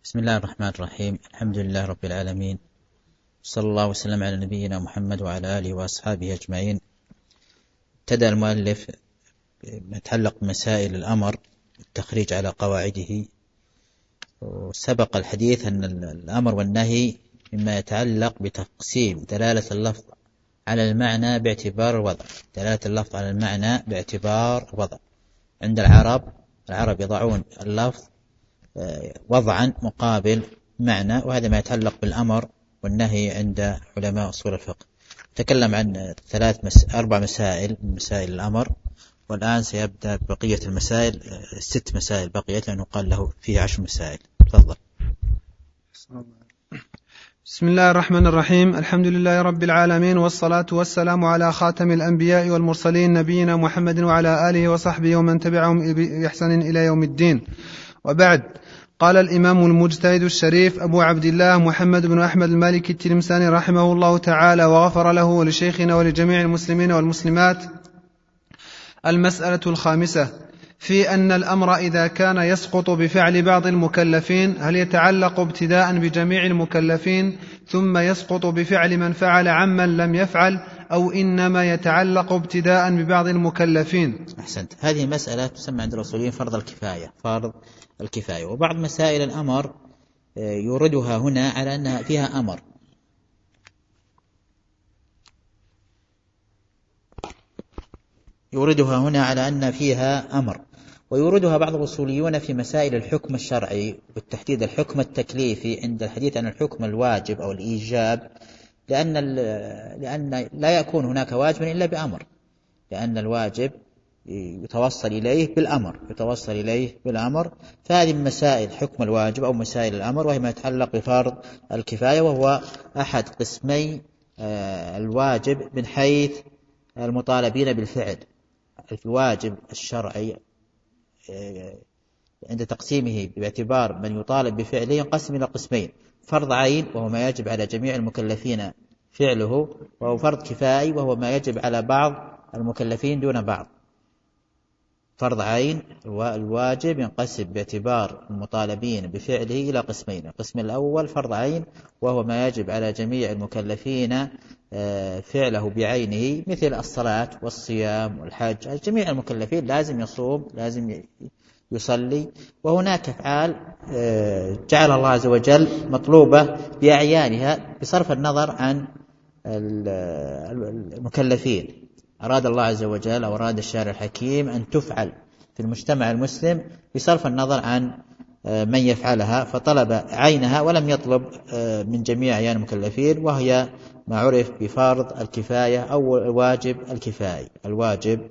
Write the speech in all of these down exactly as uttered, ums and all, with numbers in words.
بسم الله الرحمن الرحيم. الحمد لله رب العالمين، صلى الله وسلم على نبينا محمد وعلى آله وأصحابه أجمعين. ابتدأ المؤلف بما يتعلق بمسائل الأمر التخريج على قواعده، وسبق الحديث أن الأمر والنهي مما يتعلق بتقسيم دلالة اللفظ على المعنى باعتبار الوضع. دلالة اللفظ على المعنى باعتبار الوضع عند العرب، العرب يضعون اللفظ وضعا مقابل معنى، وهذا ما يتعلق بالأمر والنهي عند علماء أصول الفقه. تكلم عن ثلاث مس... أربع مسائل من مسائل الأمر، والآن سيبدأ بقية المسائل، ست مسائل بقيت لأنه قال له فيه عشر مسائل. تفضل. بسم الله الرحمن الرحيم. الحمد لله رب العالمين، والصلاة والسلام على خاتم الأنبياء والمرسلين نبينا محمد وعلى آله وصحبه ومن تبعهم بإحسان إلى يوم الدين، وبعد. قال الإمام المجتهد الشريف أبو عبد الله محمد بن أحمد المالكي التلمساني رحمه الله تعالى وغفر له ولشيخنا ولجميع المسلمين والمسلمات: المسألة الخامسة في أن الأمر إذا كان يسقط بفعل بعض المكلفين هل يتعلق ابتداء بجميع المكلفين ثم يسقط بفعل من فعل عمن لم يفعل، أو إنما يتعلق ابتداء ببعض المكلفين؟ أحسنت. هذه مسألة تسمى عند الأصوليين فرض الكفاية، فرض الكفاية. وبعض مسائل الأمر يوردها هنا على أنها فيها أمر، يوردها هنا على أن فيها أمر، ويوردها بعض الأصوليون في مسائل الحكم الشرعي، بالتحديد الحكم التكليفي عند الحديث عن الحكم الواجب أو الإيجاب، لأن لأن لا يكون هناك واجب إلا بأمر، لأن الواجب يتوصل إليه بالأمر يتوصل إليه بالأمر فهذه من مسائل حكم الواجب أو مسائل الأمر، وهي ما يتعلق بفرض الكفاية، وهو أحد قسمي الواجب من حيث المطالبين بالفعل. الواجب الشرعي عند تقسيمه باعتبار من يطالب بفعله ينقسم إلى قسمين: فرض عين وهو ما يجب على جميع المكلفين فعله، وهو فرض كفائي وهو ما يجب على بعض المكلفين دون بعض. فرض عين الواجب ينقسم باعتبار المطالبين بفعله إلى قسمين: القسم الأول فرض عين وهو ما يجب على جميع المكلفين فعله بعينه، مثل الصلاة والصيام والحج. جميع المكلفين لازم يصوم، لازم يصلي. وهناك أفعال جعل الله عز وجل مطلوبة بأعيانها بصرف النظر عن المكلفين، أراد الله عز وجل أو أراد الشارع الحكيم أن تفعل في المجتمع المسلم بصرف النظر عن من يفعلها، فطلب عينها ولم يطلب من جميع أعيان المكلفين، وهي ما عرف بفرض الكفاية أو الواجب الكفائي. الواجب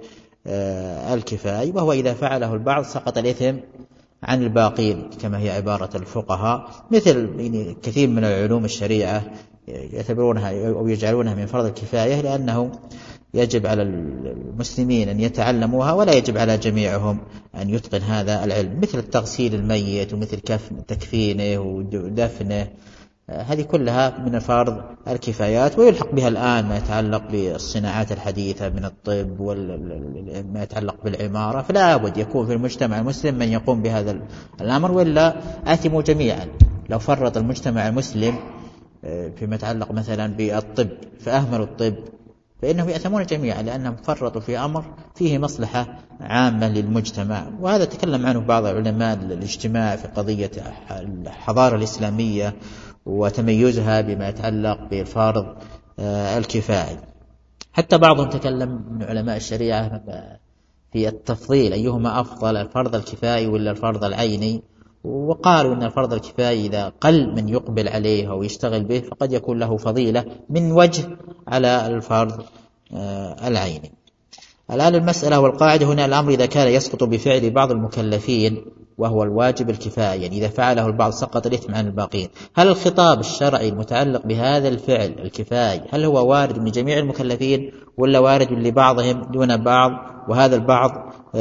الكفائي وهو إذا فعله البعض سقط الإثم عن الباقين، كما هي عبارة الفقهاء، مثل كثير من العلوم الشريعة يعتبرونها أو يجعلونها من فرض الكفاية، لأنه يجب على المسلمين أن يتعلموها ولا يجب على جميعهم أن يتقن هذا العلم، مثل تغسيل الميت ومثل كفن تكفينه ودفنه. هذه كلها من فرض الكفايات، ويلحق بها الآن ما يتعلق بالصناعات الحديثة من الطب وما يتعلق بالعمارة. فلا بد يكون في المجتمع المسلم من يقوم بهذا الأمر، وإلا آثموا جميعا. لو فرط المجتمع المسلم فيما يتعلق مثلا بالطب فأهملوا الطب فإنهم يأثمون جميعا، لأنهم فرطوا في أمر فيه مصلحة عامة للمجتمع. وهذا تكلم عنه بعض علماء الاجتماع في قضية الحضارة الإسلامية وتميزها بما يتعلق بالفرض الكفائي. حتى بعضهم تكلم من علماء الشريعة في التفضيل، أيهما أفضل، الفرض الكفائي ولا الفرض العيني، وقالوا أن الفرض الكفائي إذا قل من يقبل عليه أو يشتغل به فقد يكون له فضيلة من وجه على الفرض العيني. الآن المسألة والقاعدة هنا: الأمر إذا كان يسقط بفعل بعض المكلفين وهو الواجب الكفائي، يعني إذا فعله البعض سقط الإثم عن الباقين. هل الخطاب الشرعي المتعلق بهذا الفعل الكفائي هل هو وارد من جميع المكلفين ولا وارد لبعضهم دون بعض، وهذا البعض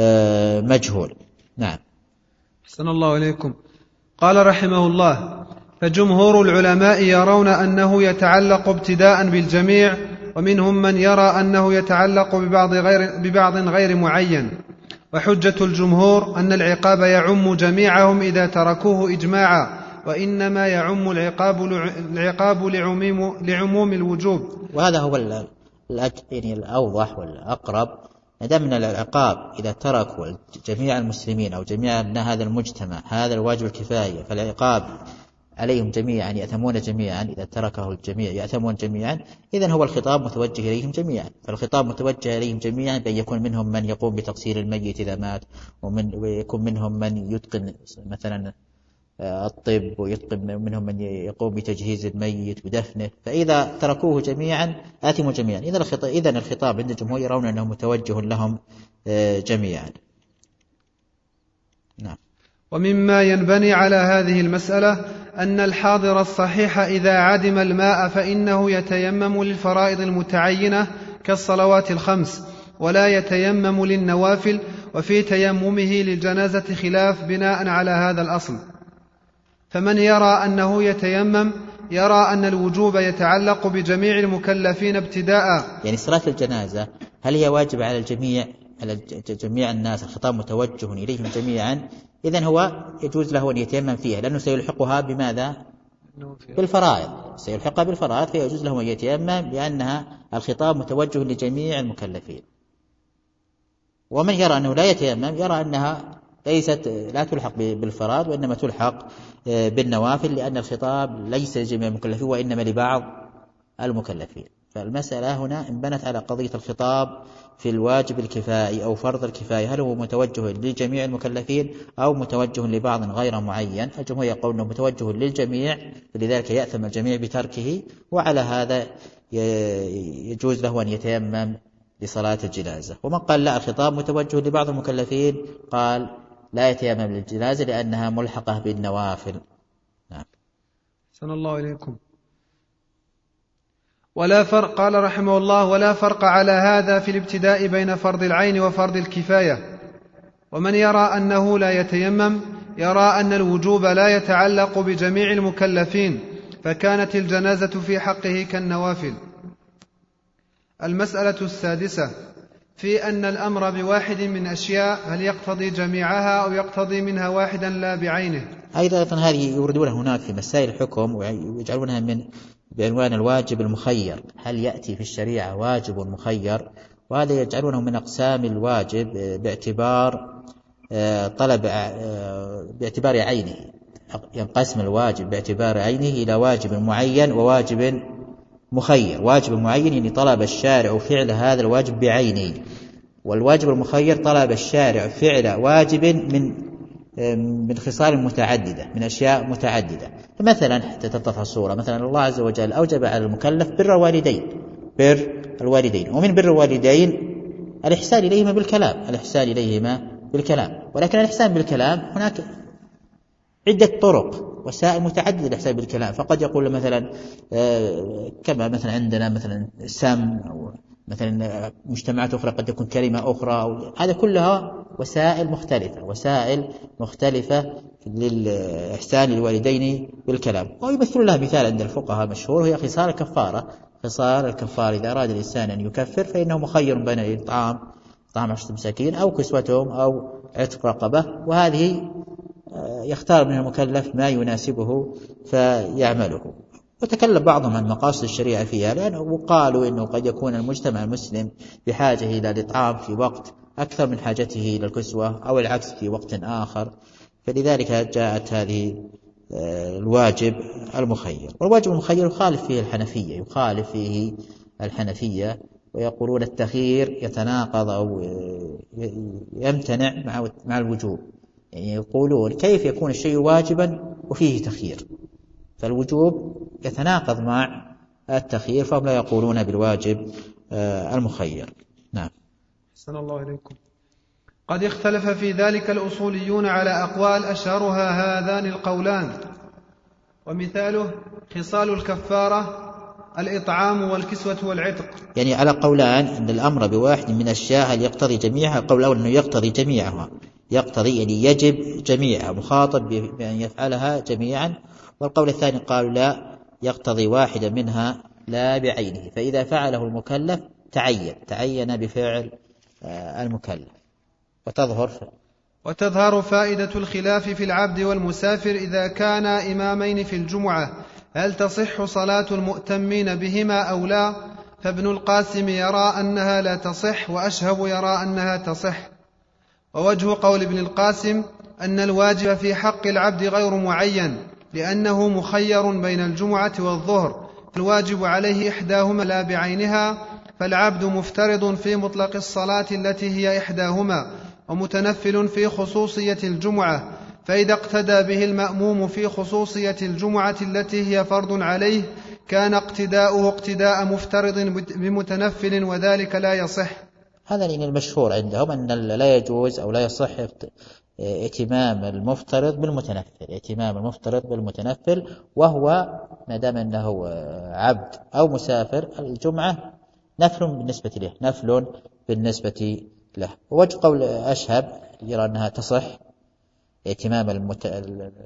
مجهول؟ نعم. أحسن الله إليكم. قال رحمه الله: فجمهور العلماء يرون أنه يتعلق ابتداء بالجميع، ومنهم من يرى أنه يتعلق ببعض غير, ببعض غير معين. وحجة الجمهور أن العقاب يعم جميعهم إذا تركوه إجماعا، وإنما يعم العقاب, العقاب لعموم, لعموم الوجوب. وهذا هو يعني الأوضح والأقرب. دام من العقاب إذا تركوا جميع المسلمين أو جميع هذا المجتمع هذا الواجب الكفاية، فالعقاب عليهم جميعا، يأثمون جميعا. إذا تركه الجميع يأثمون جميعا، إذن هو الخطاب متوجه إليهم جميعا. فالخطاب متوجه إليهم جميعا بأن يكون منهم من يقوم بتغسيل الميت إذا مات، ومن ويكون منهم من يتقن مثلا الطب، ويتقن منهم من يقوم بتجهيز الميت ودفنه. فإذا تركوه جميعا آثموا جميعا. إذن الخطاب, إذن الخطاب عند الجمهور يرون أنه متوجه لهم جميعا. نعم. ومما ينبني على هذه المسألة أن الحاضر الصحيح إذا عدم الماء فإنه يتيمم للفرائض المتعينة كالصلوات الخمس، ولا يتيمم للنوافل. وفي تيممه للجنازة خلاف بناء على هذا الأصل. فمن يرى أنه يتيمم يرى أن الوجوب يتعلق بجميع المكلفين ابتداء. يعني صلاة الجنازة هل هي واجب على الجميع، على جميع الناس؟ الخطاب متوجه إليهم جميعا. إذن هو يجوز له أن يتيمم فيها، لأنه سيلحقها بماذا؟ بالفرائض، سيلحقها بالفرائض، فيجوز له أن يتيمم لأنها الخطاب متوجه لجميع المكلفين. ومن يرى أنه لا يتيمم يرى أنها ليست لا تلحق بالفرائض، وإنما تلحق بالنوافل، لأن الخطاب ليس لجميع المكلفين وإنما لبعض المكلفين. فالمسألة هنا انبنت على قضية الخطاب في الواجب الكفائي أو فرض الكفاية، هل هو متوجه لجميع المكلفين أو متوجه لبعض غير معين؟ الجمهور يقول أنه متوجه للجميع، فلذلك يأثم الجميع بتركه، وعلى هذا يجوز له أن يتيمم لصلاة الجنازة. ومن قال لا، الخطاب متوجه لبعض المكلفين، قال لا يتيمم للجنازة لأنها ملحقة بالنوافل. نعم. أحسن الله إليكم. ولا فرق، قال رحمه الله: ولا فرق على هذا في الابتداء بين فرض العين وفرض الكفاية. ومن يرى أنه لا يتيمم يرى أن الوجوب لا يتعلق بجميع المكلفين، فكانت الجنازة في حقه كالنوافل. المسألة السادسة في أن الأمر بواحد من أشياء هل يقتضي جميعها أو يقتضي منها واحدا لا بعينه. أيضا هذه يوردونها هناك في مسائل الحكم ويجعلونها من بعنوان الواجب المخير. هل يأتي في الشريعة واجب مخير؟ وهذا يجعلونه من أقسام الواجب باعتبار طلب باعتبار عينه. ينقسم الواجب باعتبار عينه إلى واجب معين وواجب مخير. واجب معين يعني طلب الشارع فعل هذا الواجب بعينه، والواجب المخير طلب الشارع فعل واجب من من خصال متعددة، من أشياء متعددة. مثلا حتى تتضح الصورة، مثلا الله عز وجل أوجب على المكلف بر الوالدين، بر الوالدين، ومن بر الوالدين الإحسان إليهما بالكلام، الإحسان إليهما بالكلام. ولكن الإحسان بالكلام هناك عدة طرق وسائل متعددة للإحسان بالكلام. فقد يقول مثلا كما مثلا عندنا مثلا سم، أو مثلا مجتمعات أخرى قد تكون كلمة أخرى، أو هذا كلها وسائل مختلفة، وسائل مختلفة للإحسان للوالدين بالكلام. ويمثل لها مثال عند الفقهاء مشهور، هي خصال الكفارة. خصال الكفارة إذا أراد الإنسان أن يكفر فإنه مخير بين إطعام طعام عشرة مساكين أو كسوتهم أو عتق رقبة، وهذه يختار من المكلف ما يناسبه فيعمله. وتكلم بعضهم عن مقاصد الشريعة فيها، لأنه قالوا إنه قد يكون المجتمع المسلم بحاجة إلى الإطعام في وقت أكثر من حاجته إلى الكسوة، أو العكس في وقت آخر، فلذلك جاءت هذه الواجب المخير. والواجب المخير يخالف فيه الحنفية، يخالف فيه الحنفية ويقولون التخيير يتناقض أو يمتنع مع الوجوب. يعني يقولون كيف يكون الشيء واجبا وفيه تخيير؟ فالوجوب يتناقض مع التخيير، فهم لا يقولون بالواجب المخير. نعم. أحسن الله إليكم. قد اختلف في ذلك الأصوليون على أقوال، أشهرها هذان القولان، ومثاله خصال الكفارة الإطعام والكسوة والعتق. يعني على قولان أن الأمر بواحد من الأشياء هل يقتضي جميعها؟ قول أول أنه يقتضي جميعها، يقتضي يعني يجب جميعها، مخاطب بأن يفعلها جميعا. والقول الثاني قالوا لا، يقتضي واحدة منها لا بعينه، فإذا فعله المكلف تعين تعين بفعل المكلف. وتظهر وتظهر فائدة الخلاف في العبد والمسافر إذا كانا إمامين في الجمعة، هل تصح صلاة المؤتمين بهما أو لا؟ فابن القاسم يرى أنها لا تصح، وأشهب يرى أنها تصح. ووجه قول ابن القاسم أن الواجب في حق العبد غير معين، لأنه مخير بين الجمعة والظهر، الواجب عليه إحداهما لا بعينها، فالعبد مفترض في مطلق الصلاة التي هي إحداهما، ومتنفل في خصوصية الجمعة، فإذا اقتدى به المأموم في خصوصية الجمعة التي هي فرض عليه كان اقتداؤه اقتداء مفترض بمتنفل، وذلك لا يصح. هذا لأن المشهور عندهم أن لا يجوز أو لا يصح ائتمام المفترض بالمتنفل، ائتمام المفترض بالمتنفل، وهو ما دام أنه عبد أو مسافر الجمعة نفل بالنسبة له، نفل بالنسبة له. ووجه قول أشهب يرى أنها تصح ائتمام المت...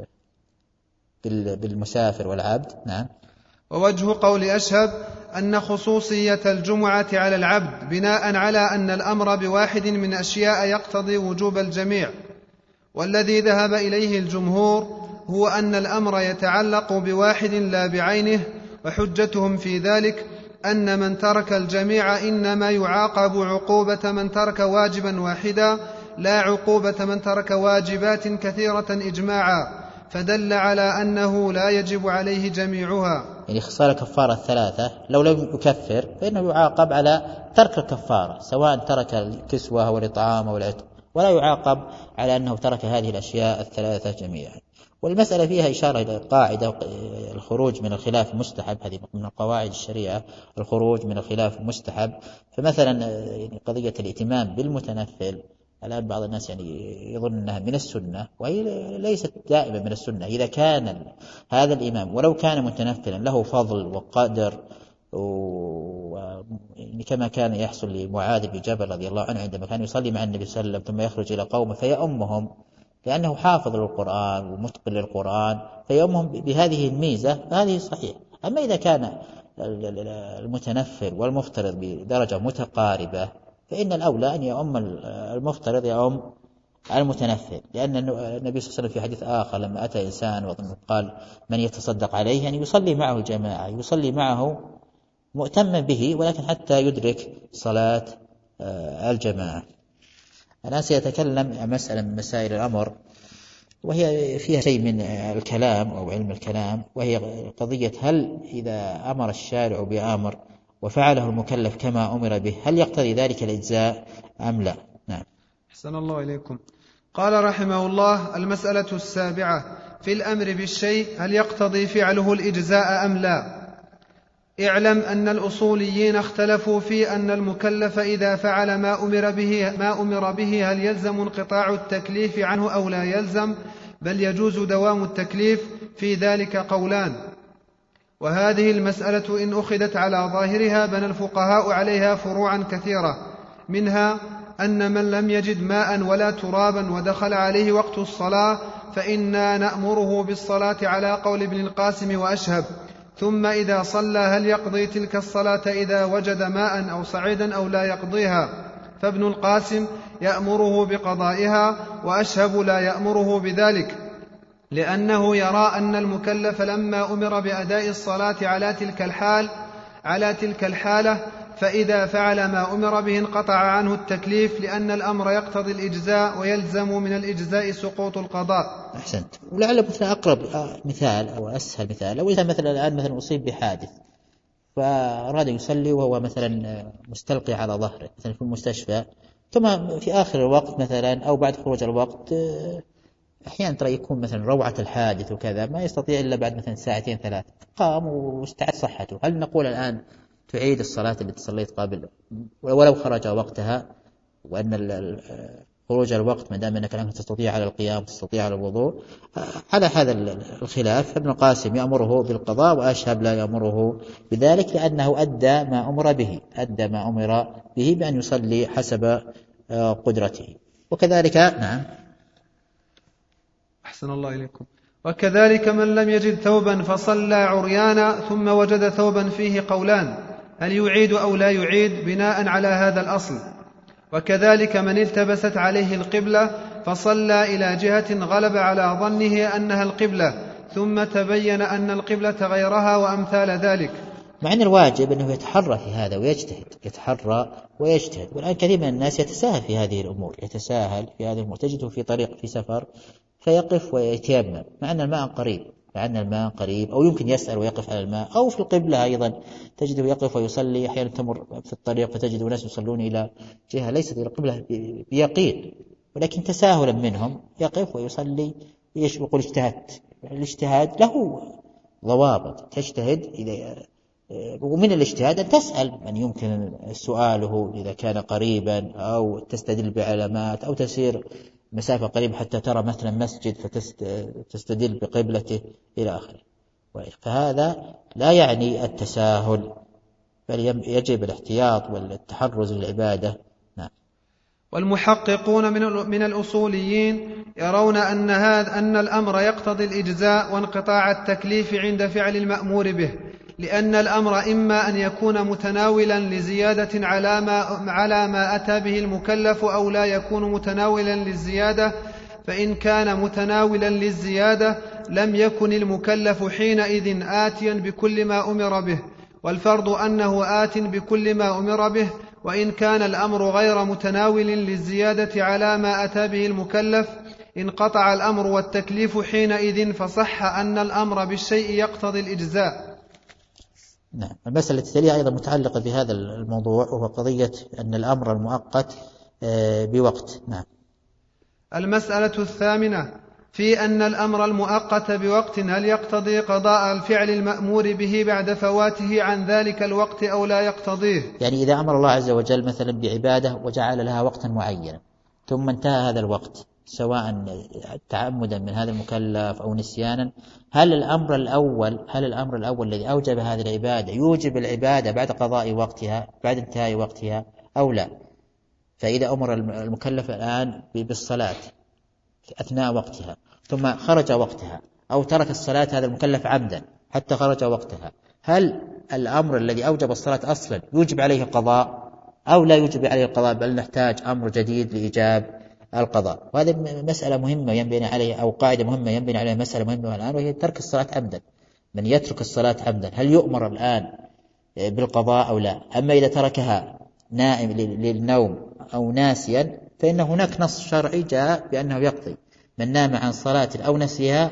بالمسافر والعبد. نعم. ووجه قول أشهب أن خصوصية الجمعة على العبد بناء على أن الأمر بواحد من أشياء يقتضي وجوب الجميع، والذي ذهب إليه الجمهور هو أن الأمر يتعلق بواحد لا بعينه، وحجتهم في ذلك أن من ترك الجميع إنما يعاقب عقوبة من ترك واجبا واحدا، لا عقوبة من ترك واجبات كثيرة إجماعا، فدل على أنه لا يجب عليه جميعها. يعني خصال الكفارة الثلاثة لو لم يكفر فإنه يعاقب على ترك الكفارة، سواء ترك الكسوة والإطعام والعتق، ولا يعاقب على أنه ترك هذه الأشياء الثلاثة جميعا. والمسألة فيها إشارة إلى قاعدة الخروج من الخلاف مستحب، هذه من قواعد الشريعة، الخروج من الخلاف مستحب. فمثلا يعني قضية الائتمام بالمتنفل الآن بعض الناس يعني يظن أنها من السنة، وهي ليست دائما من السنة. إذا كان هذا الإمام ولو كان متنفلا له فضل وقدر، كما كان يحصل لمعاذ بن جبل رضي الله عنه عندما كان يصلي مع النبي صلى الله عليه وسلم ثم يخرج إلى قومه فيأمهم، لأنه حافظ للقرآن ومتقن للقرآن فيأمهم بهذه الميزة، فهذه صحيح. أما إذا كان المتنفل والمفترض بدرجة متقاربة فإن الأولى أن يؤم المفترض يؤم المتنفل، لأن النبي صلى الله عليه وسلم في حديث آخر لما أتى إنسان وقال من يتصدق عليه، يعني يصلي معه الجماعة، يصلي معه مؤتما به، ولكن حتى يدرك صلاة الجماعة. أنا سيتكلم عن مسألة من مسائل الأمر، وهي فيها شيء من الكلام أو علم الكلام، وهي قضية هل إذا أمر الشارع بأمر وفعله المكلف كما أمر به هل يقتضي ذلك الإجزاء أم لا؟ نعم. أحسن الله إليكم. قال رحمه الله: المسألة السابعة في الأمر بالشيء هل يقتضي فعله الإجزاء أم لا؟ اعلم أن الأصوليين اختلفوا في أن المكلف إذا فعل ما أمر به ما أمر به هل يلزم انقطاع التكليف عنه أو لا يلزم، بل يجوز دوام التكليف، في ذلك قولان. وهذه المسألة إن أخذت على ظاهرها بنى الفقهاء عليها فروعا كثيرة، منها أن من لم يجد ماء ولا ترابا ودخل عليه وقت الصلاة فإنا نأمره بالصلاة على قول ابن القاسم وأشهب، ثم إذا صلى هل يقضي تلك الصلاة إذا وجد ماء أو صعيدا أو لا يقضيها؟ فابن القاسم يأمره بقضائها، وأشهب لا يأمره بذلك، لأنه يرى أن المكلف لما أمر بأداء الصلاة على تلك الحال على تلك الحالة فإذا فعل ما أمر به انقطع عنه التكليف، لأن الأمر يقتضي الإجزاء ويلزم من الإجزاء سقوط القضاء. أحسنت. ولعل مثلا أقرب مثال أو أسهل مثال، لو إذا مثلا الآن مثلا أصيب بحادث فأراد يصلي وهو مثلا مستلقي على ظهره مثلا في المستشفى، ثم في آخر الوقت مثلا أو بعد خروج الوقت أحيانا ترى يكون مثلا روعة الحادث وكذا ما يستطيع إلا بعد مثلا ساعتين ثلاث، قام واستعاد صحته، هل نقول الآن تعيد الصلاة التي صليت قبل ولو خرج وقتها، وأن خروج الوقت ما دام أنك لم تستطيع على القيام تستطيع على الوضوء؟ على هذا الخلاف ابن القاسم يأمره بالقضاء، وأشهب لا يأمره بذلك، لأنه أدى ما أمر به أدى ما أمر به بأن يصلي حسب قدرته. وكذلك نعم. أحسن الله إليكم. وكذلك من لم يجد ثوبا فصلى عريانا ثم وجد ثوبا فيه قولان، هل يعيد أو لا يعيد بناء على هذا الأصل. وكذلك من التبست عليه القبلة فصلى إلى جهة غلب على ظنه أنها القبلة ثم تبين أن القبلة غيرها وأمثال ذلك. مع أن الواجب أنه يتحرى في هذا ويجتهد، يتحرى ويجتهد. والآن كثير من الناس يتساهل في هذه الأمور، يتساهل في هذه الأمور، تجده في طريق في سفر فيقف ويتيمم مع أن الماء قريب، مع أن الماء قريب، أو يمكن يسأل ويقف على الماء، أو في القبلة أيضا تجده يقف ويصلي. أحيانا تمر في الطريق فتجد ناس يصلون إلى جهة ليست إلى القبلة بيقين، ولكن تساهلا منهم يقف ويصلي ويقول اجتهدت. الاجتهاد له ضوابط، تجتهد إذا ومن الاجتهاد أن تسأل من يمكن سؤاله إذا كان قريبا، أو تستدل بعلامات، أو تسير مسافة قريبة حتى ترى مثلا مسجد فتستدل بقبلته إلى آخره. فهذا لا يعني التساهل، بل يجب الاحتياط والتحرز للعبادة. نعم. والمحققون من الأصوليين يرون أن هذا أن الأمر يقتضي الإجزاء وانقطاع التكليف عند فعل المأمور به، لأن الأمر إما أن يكون متناولا لزيادة على ما, على ما أتى به المكلف، أو لا يكون متناولا للزيادة. فإن كان متناولا للزيادة لم يكن المكلف حينئذ آتيا بكل ما أمر به، والفرض أنه آت بكل ما أمر به. وإن كان الأمر غير متناول للزيادة على ما أتى به المكلف انقطع الأمر والتكليف حينئذ، فصح أن الأمر بالشيء يقتضي الإجزاء. نعم. المسألة التالية أيضا متعلقة بهذا الموضوع، وهو قضية أن الأمر المؤقت بوقت. نعم. المسألة الثامنة في أن الأمر المؤقت بوقت هل يقتضي قضاء الفعل المأمور به بعد فواته عن ذلك الوقت أو لا يقتضيه؟ يعني إذا أمر الله عز وجل مثلا بعبادة وجعل لها وقتا معينا ثم انتهى هذا الوقت، سواء تعمدا من هذا المكلف أو نسيانا، هل الأمر الأول هل الأمر الأول الذي أوجب هذه العبادة يوجب العبادة بعد قضاء وقتها، بعد انتهاء وقتها، أو لا؟ فإذا أمر المكلف الآن بالصلاة أثناء وقتها ثم خرج وقتها، أو ترك الصلاة هذا المكلف عمدا حتى خرج وقتها، هل الأمر الذي أوجب الصلاة أصلا يوجب عليه القضاء أو لا يوجب عليه القضاء، بل نحتاج أمر جديد لإيجاب القضاء؟ وهذه مسألة مهمة ينبني عليها، أو قاعدة مهمة ينبني عليها مسألة مهمة الآن، وهي ترك الصلاة عمدا. من يترك الصلاة عمدا هل يؤمر الآن بالقضاء أو لا؟ أما إذا تركها نائم للنوم أو ناسيا فإن هناك نص شرعي جاء بأنه يقضي. من نام عن صلاة أو نسيها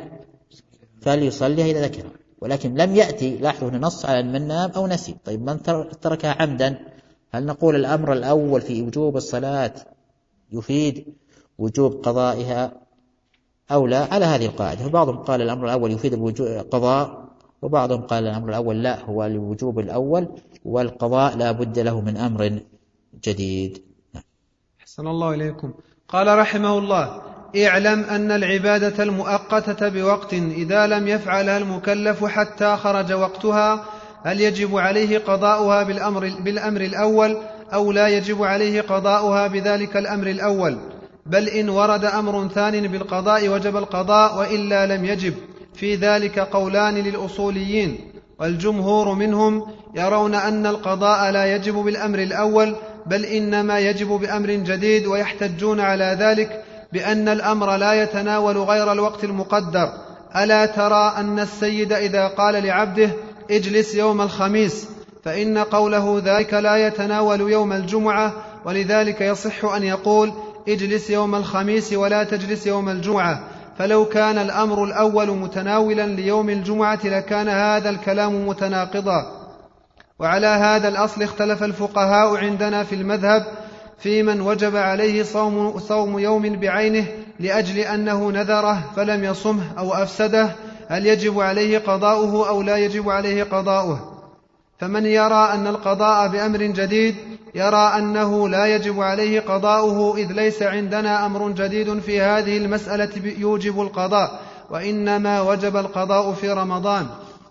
فليصليها إذا ذكرها، ولكن لم يأتي لاحظوا هنا نص على من نام أو نسي. طيب من تركها عمدا، هل نقول الأمر الأول في وجوب الصلاة يفيد وجوب قضائها أو لا؟ على هذه القاعدة. فبعضهم قال الأمر الأول يفيد القضاء، وبعضهم قال الأمر الأول لا، هو الوجوب الأول، والقضاء لا بد له من أمر جديد. أحسن الله إليكم. قال رحمه الله: اعلم أن العبادة المؤقتة بوقت إذا لم يفعلها المكلف حتى خرج وقتها هل يجب عليه قضاؤها بالأمر, بالأمر الأول أو لا يجب عليه قضاؤها بذلك الأمر الأول، بل إن ورد أمر ثان بالقضاء وجب القضاء وإلا لم يجب. في ذلك قولان للأصوليين، والجمهور منهم يرون أن القضاء لا يجب بالأمر الأول بل إنما يجب بأمر جديد، ويحتجون على ذلك بأن الأمر لا يتناول غير الوقت المقدر. ألا ترى أن السيد إذا قال لعبده اجلس يوم الخميس فإن قوله ذلك لا يتناول يوم الجمعة، ولذلك يصح أن يقول اجلس يوم الخميس ولا تجلس يوم الجمعة. فلو كان الأمر الأول متناولا ليوم الجمعة لكان هذا الكلام متناقضا. وعلى هذا الأصل اختلف الفقهاء عندنا في المذهب في من وجب عليه صوم, صوم يوم بعينه لأجل أنه نذره فلم يصمه أو أفسده، هل يجب عليه قضاؤه أو لا يجب عليه قضاؤه؟ فمن يرى أن القضاء بأمر جديد يرى أنه لا يجب عليه قضاؤه، إذ ليس عندنا أمر جديد في هذه المسألة يوجب القضاء، وإنما وجب القضاء في رمضان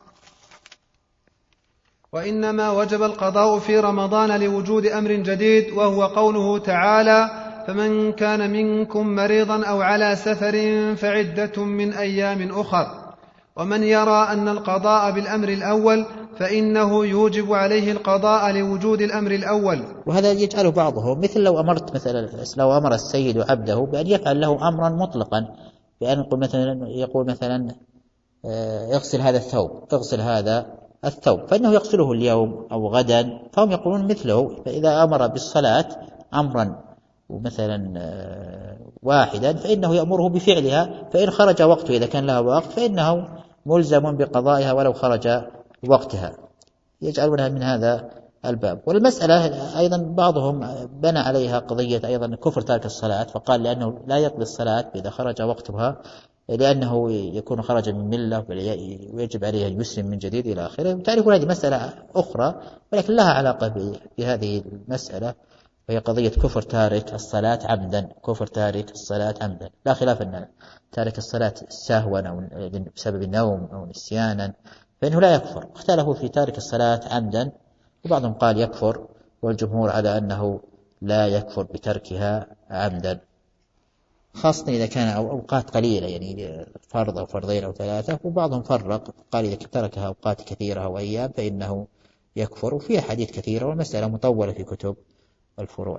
وإنما وجب القضاء في رمضان لوجود أمر جديد، وهو قوله تعالى: فمن كان منكم مريضا أو على سفر فعدة من أيام أخر. ومن يرى أن القضاء بالأمر الأول فإنه يوجب عليه القضاء لوجود الأمر الأول. وهذا يجعله بعضهم مثل لو أمرت مثلا لو أمر السيد عبده بأن يفعل له أمرا مطلقا، بأن يقول مثلا يقول مثلا اغسل هذا الثوب اغسل هذا الثوب، فإنه يغسله اليوم أو غدا، فهم يقولون مثله. فإذا أمر بالصلاة أمرا مثلا واحدا فإنه يأمره بفعلها، فإن خرج وقته إذا كان لها وقت فإنه ملزم بقضائها ولو خرج وقتها، يجعلونها من هذا الباب. والمسألة أيضا بعضهم بنى عليها قضية أيضا كفر تارك الصلاة، فقال لأنه لا يقضي الصلاة إذا خرج وقتها لأنه يكون خرج من ملة ويجب عليه أن يسلم من جديد إلى آخره. تعرفون هذه مسألة أخرى ولكن لها علاقة بهذه المسألة، وهي قضية كفر تارك الصلاة عمدا. كفر تارك الصلاة عمدا لا خلاف أن تارك الصلاة سهوا أو بسبب النوم أو نسيانا فإنه لا يكفر. اختلفوا في تارك الصلاة عمدا، وبعضهم قال يكفر، والجمهور على أنه لا يكفر بتركها عمدا، خاصة إذا كان أوقات قليلة يعني فرض أو فرضين أو ثلاثة. وبعضهم فرق قال إذا تركها أوقات كثيرة أو أيام فإنه يكفر، وفيها حديث كثيرة والمسألة مطولة في كتب الفروع.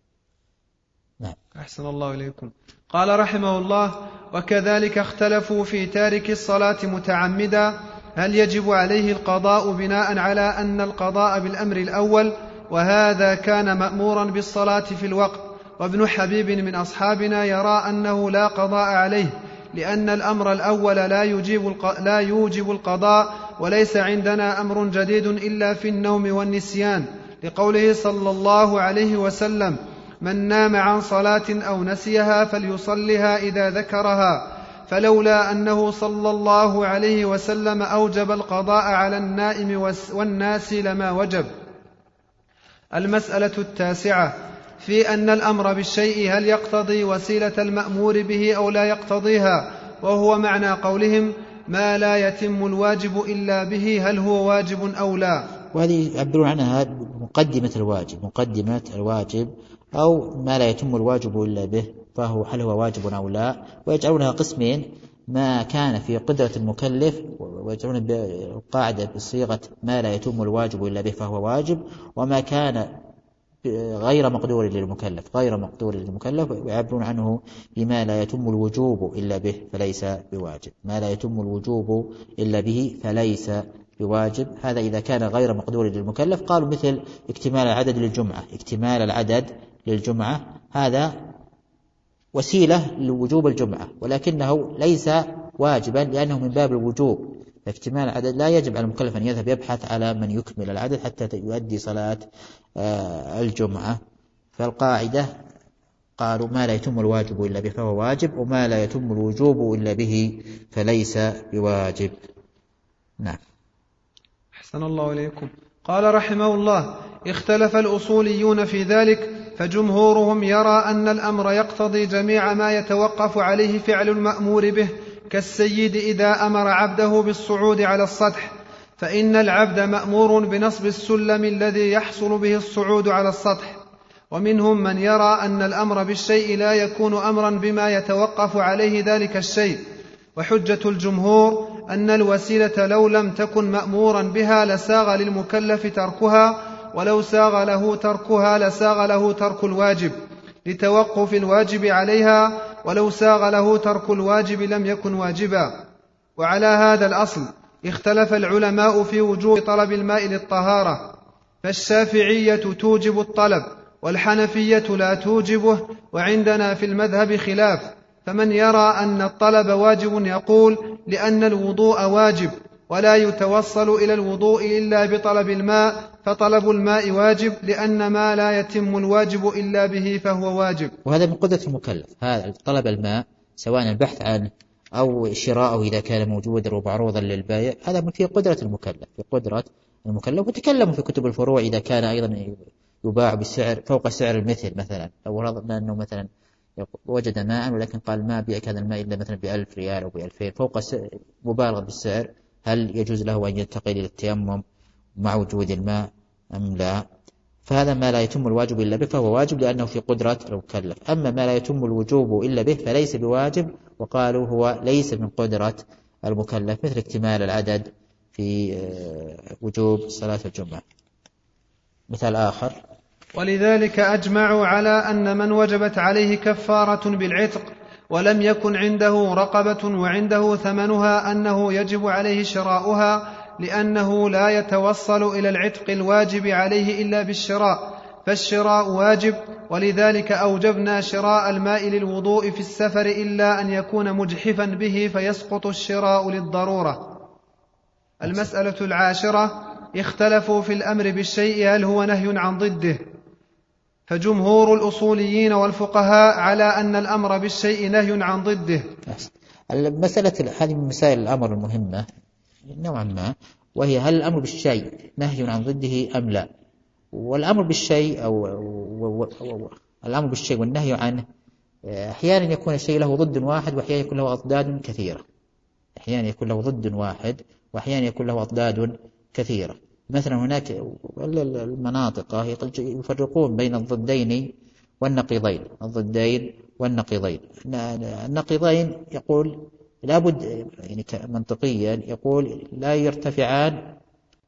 نعم. أحسن الله إليكم. قال رحمه الله: وكذلك اختلفوا في تارك الصلاة متعمدا هل يجب عليه القضاء بناء على أن القضاء بالأمر الأول، وهذا كان مأمورا بالصلاة في الوقت. وابن حبيب من أصحابنا يرى أنه لا قضاء عليه، لأن الأمر الأول لا يوجب لا يوجب القضاء، وليس عندنا أمر جديد إلا في النوم والنسيان، لقوله صلى الله عليه وسلم: من نام عن صلاة أو نسيها فليصلها إذا ذكرها. فلولا أنه صلى الله عليه وسلم أوجب القضاء على النائم والناس لما وجب. المسألة التاسعة في أن الأمر بالشيء هل يقتضي وسيلة المأمور به أو لا يقتضيها، وهو معنى قولهم: ما لا يتم الواجب إلا به، هل هو واجب أو لا. وهذه يعبرون عنها مقدمة الواجب، مقدمة الواجب أو ما لا يتم الواجب إلا به، فهو هل هو واجب أو لا. ويجعلونها قسمين: ما كان في قدرة المكلف، ويجعلون القاعدة بصيغة ما لا يتم الواجب إلا به فهو واجب، وما كان غير مقدور للمكلف غير مقدور للمكلف ويعبرون عنه بما لا يتم الوجوب إلا به فليس بواجب. ما لا يتم الوجوب إلا به فليس بواجب، هذا إذا كان غير مقدور للمكلف. قالوا مثل اكتمال العدد للجمعة، اكتمال العدد للجمعة هذا وسيلة لوجوب الجمعة ولكنه ليس واجبا لأنه من باب الوجوب. فاكتمال العدد لا يجب على المكلف أن يذهب يبحث على من يكمل العدد حتى يؤدي صلاة الجمعة. فالقاعدة قالوا ما لا يتم الواجب إلا به فهو واجب، وما لا يتم الوجوب إلا به فليس بواجب. نعم. أحسن الله إليكم. قال رحمه الله: اختلف الأصوليون في ذلك، فجمهورهم يرى أن الأمر يقتضي جميع ما يتوقف عليه فعل المأمور به، كالسيد إذا أمر عبده بالصعود على السطح، فإن العبد مأمور بنصب السلم الذي يحصل به الصعود على السطح. ومنهم من يرى أن الأمر بالشيء لا يكون أمرا بما يتوقف عليه ذلك الشيء. وحجة الجمهور أن الوسيلة لو لم تكن مأمورا بها لساغ للمكلف تركها، ولو ساغ له تركها لساغ له ترك الواجب لتوقف الواجب عليها، ولو ساغ له ترك الواجب لم يكن واجبا. وعلى هذا الأصل اختلف العلماء في وجوب طلب الماء للطهارة، فالشافعية توجب الطلب والحنفية لا توجبه، وعندنا في المذهب خلاف. فمن يرى أن الطلب واجب يقول لأن الوضوء واجب ولا يتوصل إلى الوضوء إلا بطلب الماء، فطلب الماء واجب لأن ما لا يتم الواجب إلا به فهو واجب. وهذا من قدرة المكلف، هذا طلب الماء سواء البحث عنه أو شراءه إذا كان موجودا ومعروضا للبيع، هذا في قدرة المكلف في قدرة المكلف. وتكلموا في كتب الفروع إذا كان أيضا يباع بسعر فوق سعر المثل مثلا، أو رضنا أنه مثلا وجد ماء ولكن قال ما بيع هذا الماء إلا مثلا بألف ريال أو بألفين فوق مبالغة بالسعر، هل يجوز له أن ينتقل إلى التيمم مع وجود الماء أم لا؟ فهذا ما لا يتم الواجب إلا به فهو واجب لأنه في قدرة المكلف. أما ما لا يتم الوجوب إلا به فليس بواجب، وقالوا هو ليس من قدرة المكلف، مثل اكتمال العدد في وجوب صلاة الجمعة. مثال آخر: ولذلك أجمعوا على أن من وجبت عليه كفارة بالعتق ولم يكن عنده رقبة وعنده ثمنها أنه يجب عليه شراؤها، لأنه لا يتوصل إلى العتق الواجب عليه إلا بالشراء، فالشراء واجب. ولذلك أوجبنا شراء الماء للوضوء في السفر إلا أن يكون مجحفا به فيسقط الشراء للضرورة. المسألة العاشرة: اختلفوا في الأمر بالشيء هل هو نهي عن ضده، فجمهور الأصوليين والفقهاء على أن الأمر بالشيء نهي عن ضده. المسألة هذه من مسائل الأمر المهمة نوعا ما، وهي هل الأمر بالشيء نهي عن ضده أم لا. والأمر بالشيء أو, أو, أو, أو الأمر بالشيء والنهي عنه أحيانا يكون الشيء له ضد واحد وأحيانا يكون له أضداد كثيرة. أحيانا يكون له ضد واحد وأحيانا يكون له أضداد كثيرة. مثلا هناك المناطق يفرقون بين الضدين والنقيضين. الضدين والنقيضين النقيضين يقول لابد، يعني منطقيا يقول لا يرتفعان،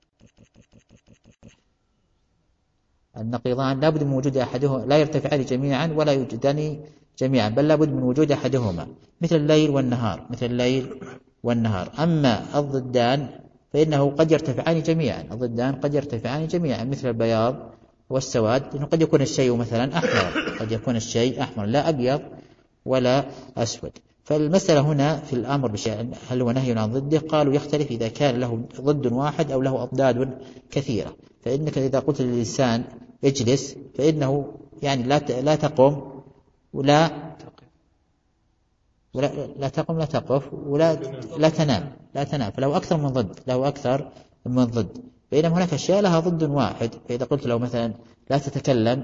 النقيضان لابد من وجود أحدهما، لا يرتفعان جميعا ولا يوجدان جميعا، بل لابد من وجود أحدهما، مثل الليل والنهار، مثل الليل والنهار. أما الضدان فإنه قد يرتفعان جميعا، الضدان قد يرتفعان جميعا، مثل البياض والسواد، إنه قد يكون الشيء مثلا أحمر، قد يكون الشيء أحمر لا أبيض ولا أسود. فالمسألة هنا في الأمر بشيء هل هو نهي عن ضده؟ قالوا يختلف إذا كان له ضد واحد أو له أضداد كثيرة. فإنك إذا قلت للإنسان اجلس فإنه يعني لا لا تقوم ولا ولا لا تقوم لا تقف ولا لا تنام لا تنام فله أكثر من ضد، له أكثر من ضد. بينما هناك أشياء لها ضد واحد، فإذا قلت له مثلا لا تتكلم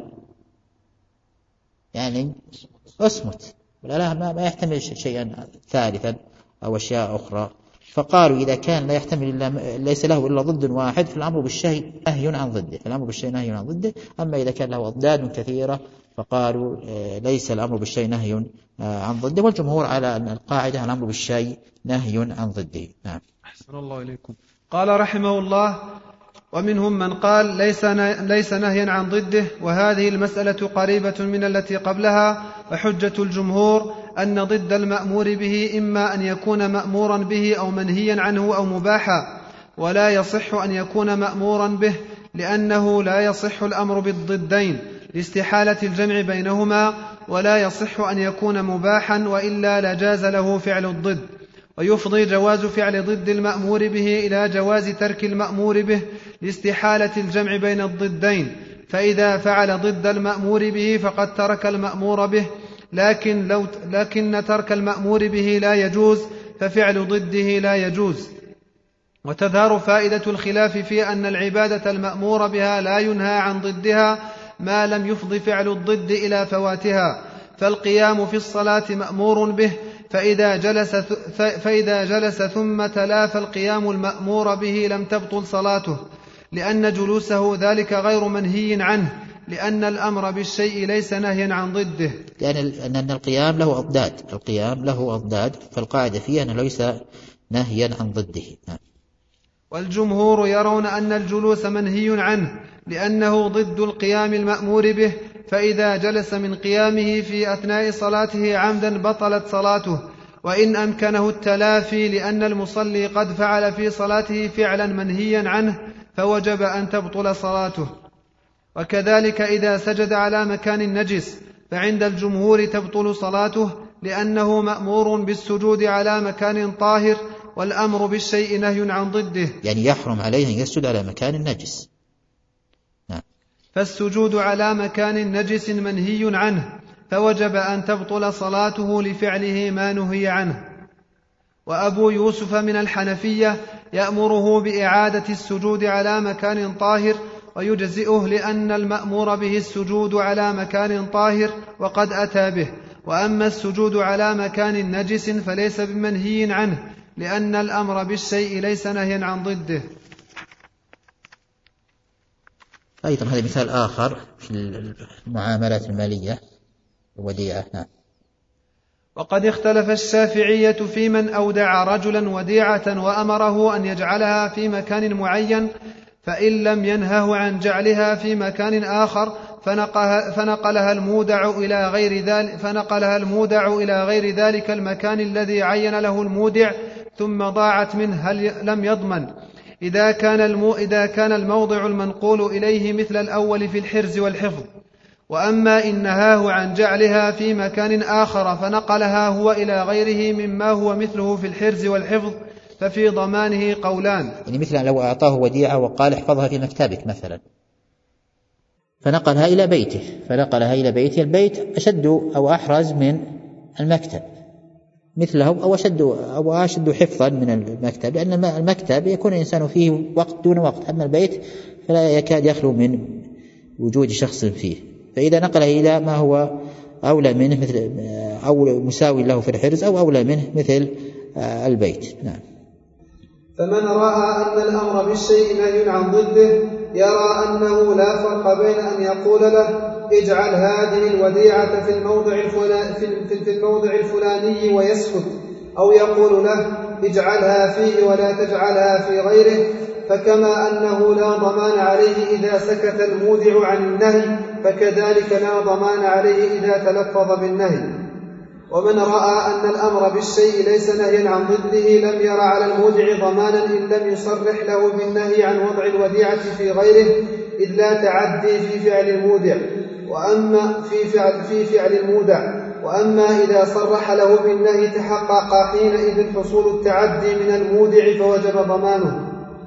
يعني أصمت، ولا لا ما, ما يحتمل شيئا ثالثا أو أشياء أخرى. فقالوا إذا كان لا يحتمل إلا ليس له إلا ضد واحد فالأمر بالشيء نهي عن ضده، فالأمر بالشيء نهي عن ضده. أما إذا كان له أضداد كثيرة فقالوا ليس الأمر بالشيء نهي عن ضده. والجمهور على أن القاعدة الأمر بالشيء نهي عن ضده. نعم. أحسن الله إليكم. قال رحمه الله: ومنهم من قال ليس ليس نهيا عن ضده، وهذه المسألة قريبة من التي قبلها. وحجة الجمهور أن ضد المأمور به إما أن يكون مأمورا به أو منهيا عنه أو مباحا، ولا يصح أن يكون مأمورا به، لأنه لا يصح الأمر بالضدين لاستحالة الجمع بينهما، ولا يصح أن يكون مباحا وإلا لجاز له فعل الضد. ويفضي جواز فعل ضد المأمور به إلى جواز ترك المأمور به لاستحالة الجمع بين الضدين، فإذا فعل ضد المأمور به فقد ترك المأمور به، لكن, لو لكن ترك المأمور به لا يجوز، ففعل ضده لا يجوز. وتظهر فائدة الخلاف في أن العبادة المأمور بها لا ينهى عن ضدها ما لم يفض فعل الضد إلى فواتها. فالقيام في الصلاة مأمور به، فإذا جلس, فإذا جلس ثم تلافى القيام المأمور به لم تبطل صلاته، لأن جلوسه ذلك غير منهي عنه، لأن الأمر بالشيء ليس نهيا عن ضده. لأن أن القيام له أضداد، القيام له أضداد، فالقاعدة فيه أنه ليس نهيا عن ضده. والجمهور يرون أن الجلوس منهي عنه لأنه ضد القيام المأمور به، فإذا جلس من قيامه في أثناء صلاته عمدا بطلت صلاته، وإن أمكنه التلافي لأن المصلي قد فعل في صلاته فعلا منهيا عنه فوجب أن تبطل صلاته. وكذلك إذا سجد على مكان نجس فعند الجمهور تبطل صلاته، لأنه مأمور بالسجود على مكان طاهر، والأمر بالشيء نهي عن ضده، يعني يحرم عليه أن يسجد على مكان نجس. نعم. فالسجود على مكان نجس منهي عنه، فوجب أن تبطل صلاته لفعله ما نهي عنه. وأبو يوسف من الحنفية يأمره بإعادة السجود على مكان طاهر ويجزئه، لأن المأمور به السجود على مكان طاهر وقد أتى به. وأما السجود على مكان نجس فليس بمنهي عنه، لأن الأمر بالشيء ليس نهيا عن ضده. أيضا هذا مثال آخر في المعاملات المالية الوديعة. وقد اختلف الشافعية في من أودع رجلا وديعة وأمره أن يجعلها في مكان معين، فإن لم ينهه عن جعلها في مكان آخر فنقلها المودع إلى غير ذلك فنقلها المودع إلى غير ذلك المكان الذي عين له المودع ثم ضاعت منه هل لم يضمن إذا كان, المو إذا كان الموضع المنقول إليه مثل الأول في الحرز والحفظ. وأما إن نهاه عن جعلها في مكان آخر فنقلها هو إلى غيره مما هو مثله في الحرز والحفظ ففي ضمانه قولان. يعني مثلا لو أعطاه وديعة وقال احفظها في مكتبك مثلا، فنقلها إلى بيته فنقلها إلى بيته البيت أشد أو أحرز من المكتب مثله أو أشد أو أشد حفظا من المكتب، لأن المكتب يكون الإنسان فيه وقت دون وقت، أما البيت فلا يكاد يخلو من وجود شخص فيه، فإذا نقله إلى ما هو أولى منه مثل أو مساوي له في الحرز أو أولى منه مثل البيت. نعم. فمن رأى أن الأمر بالشيء نهي عن ضده يرى أنه لا فرق بين أن يقول له اجعل هذه الوديعة في الموضع الفلاني, في الموضع الفلاني ويسكت، أو يقول له اجعلها فيه ولا تجعلها في غيره، فكما أنه لا ضمان عليه إذا سكت المودع عن النهي فكذلك لا ضمان عليه إذا تلفظ بالنهي. ومن رأى أن الأمر بالشيء ليس نهيا عن ضده لم ير على المودع ضمانا إن لم يصرح له بالنهي عن وضع الوديعة في غيره، إذ لا تعدي في فعل المودع وأما في فعل, في فعل المودع وأما إذا صرح له بالنهي تحقق حينئذ حصول التعدي من المودع فوجب ضمانه.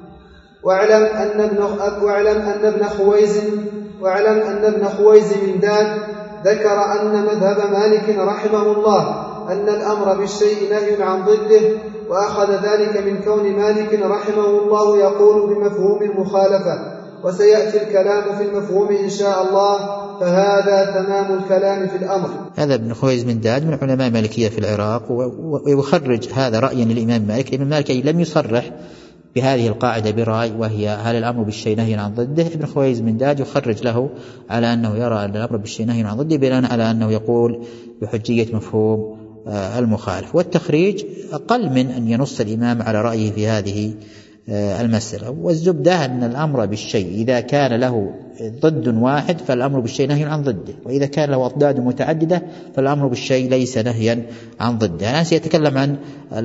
واعلم أن ابن واعلم أن ابن خويز واعلم أن ابن خويز من داد ذكر أن مذهب مالك رحمه الله أن الأمر بالشيء نهي عن ضده، وأخذ ذلك من كون مالك رحمه الله يقول بمفهوم المخالفة، وسيأتي الكلام في المفهوم إن شاء الله، فهذا تمام الكلام في الأمر. هذا ابن خويز من داد من علماء مالكية في العراق، ويخرج هذا رأيا للإمام مالك. الإمام مالك لم يصرح بهذه القاعدة برأي وهي هل الأمر بالشيء نهي عن ضده. ابن خويز من داد يخرج له على أنه يرى أن الأمر بالشيء نهي عن ضده بناء على أنه يقول بحجية مفهوم المخالف، والتخريج أقل من أن ينص الإمام على رأيه في هذه المسألة. والزبدة أن الأمر بالشيء إذا كان له ضد واحد فالأمر بالشيء نهي عن ضده، وإذا كان له أضداد متعددة فالأمر بالشيء ليس نهيا عن ضده. الآن سيتكلم عن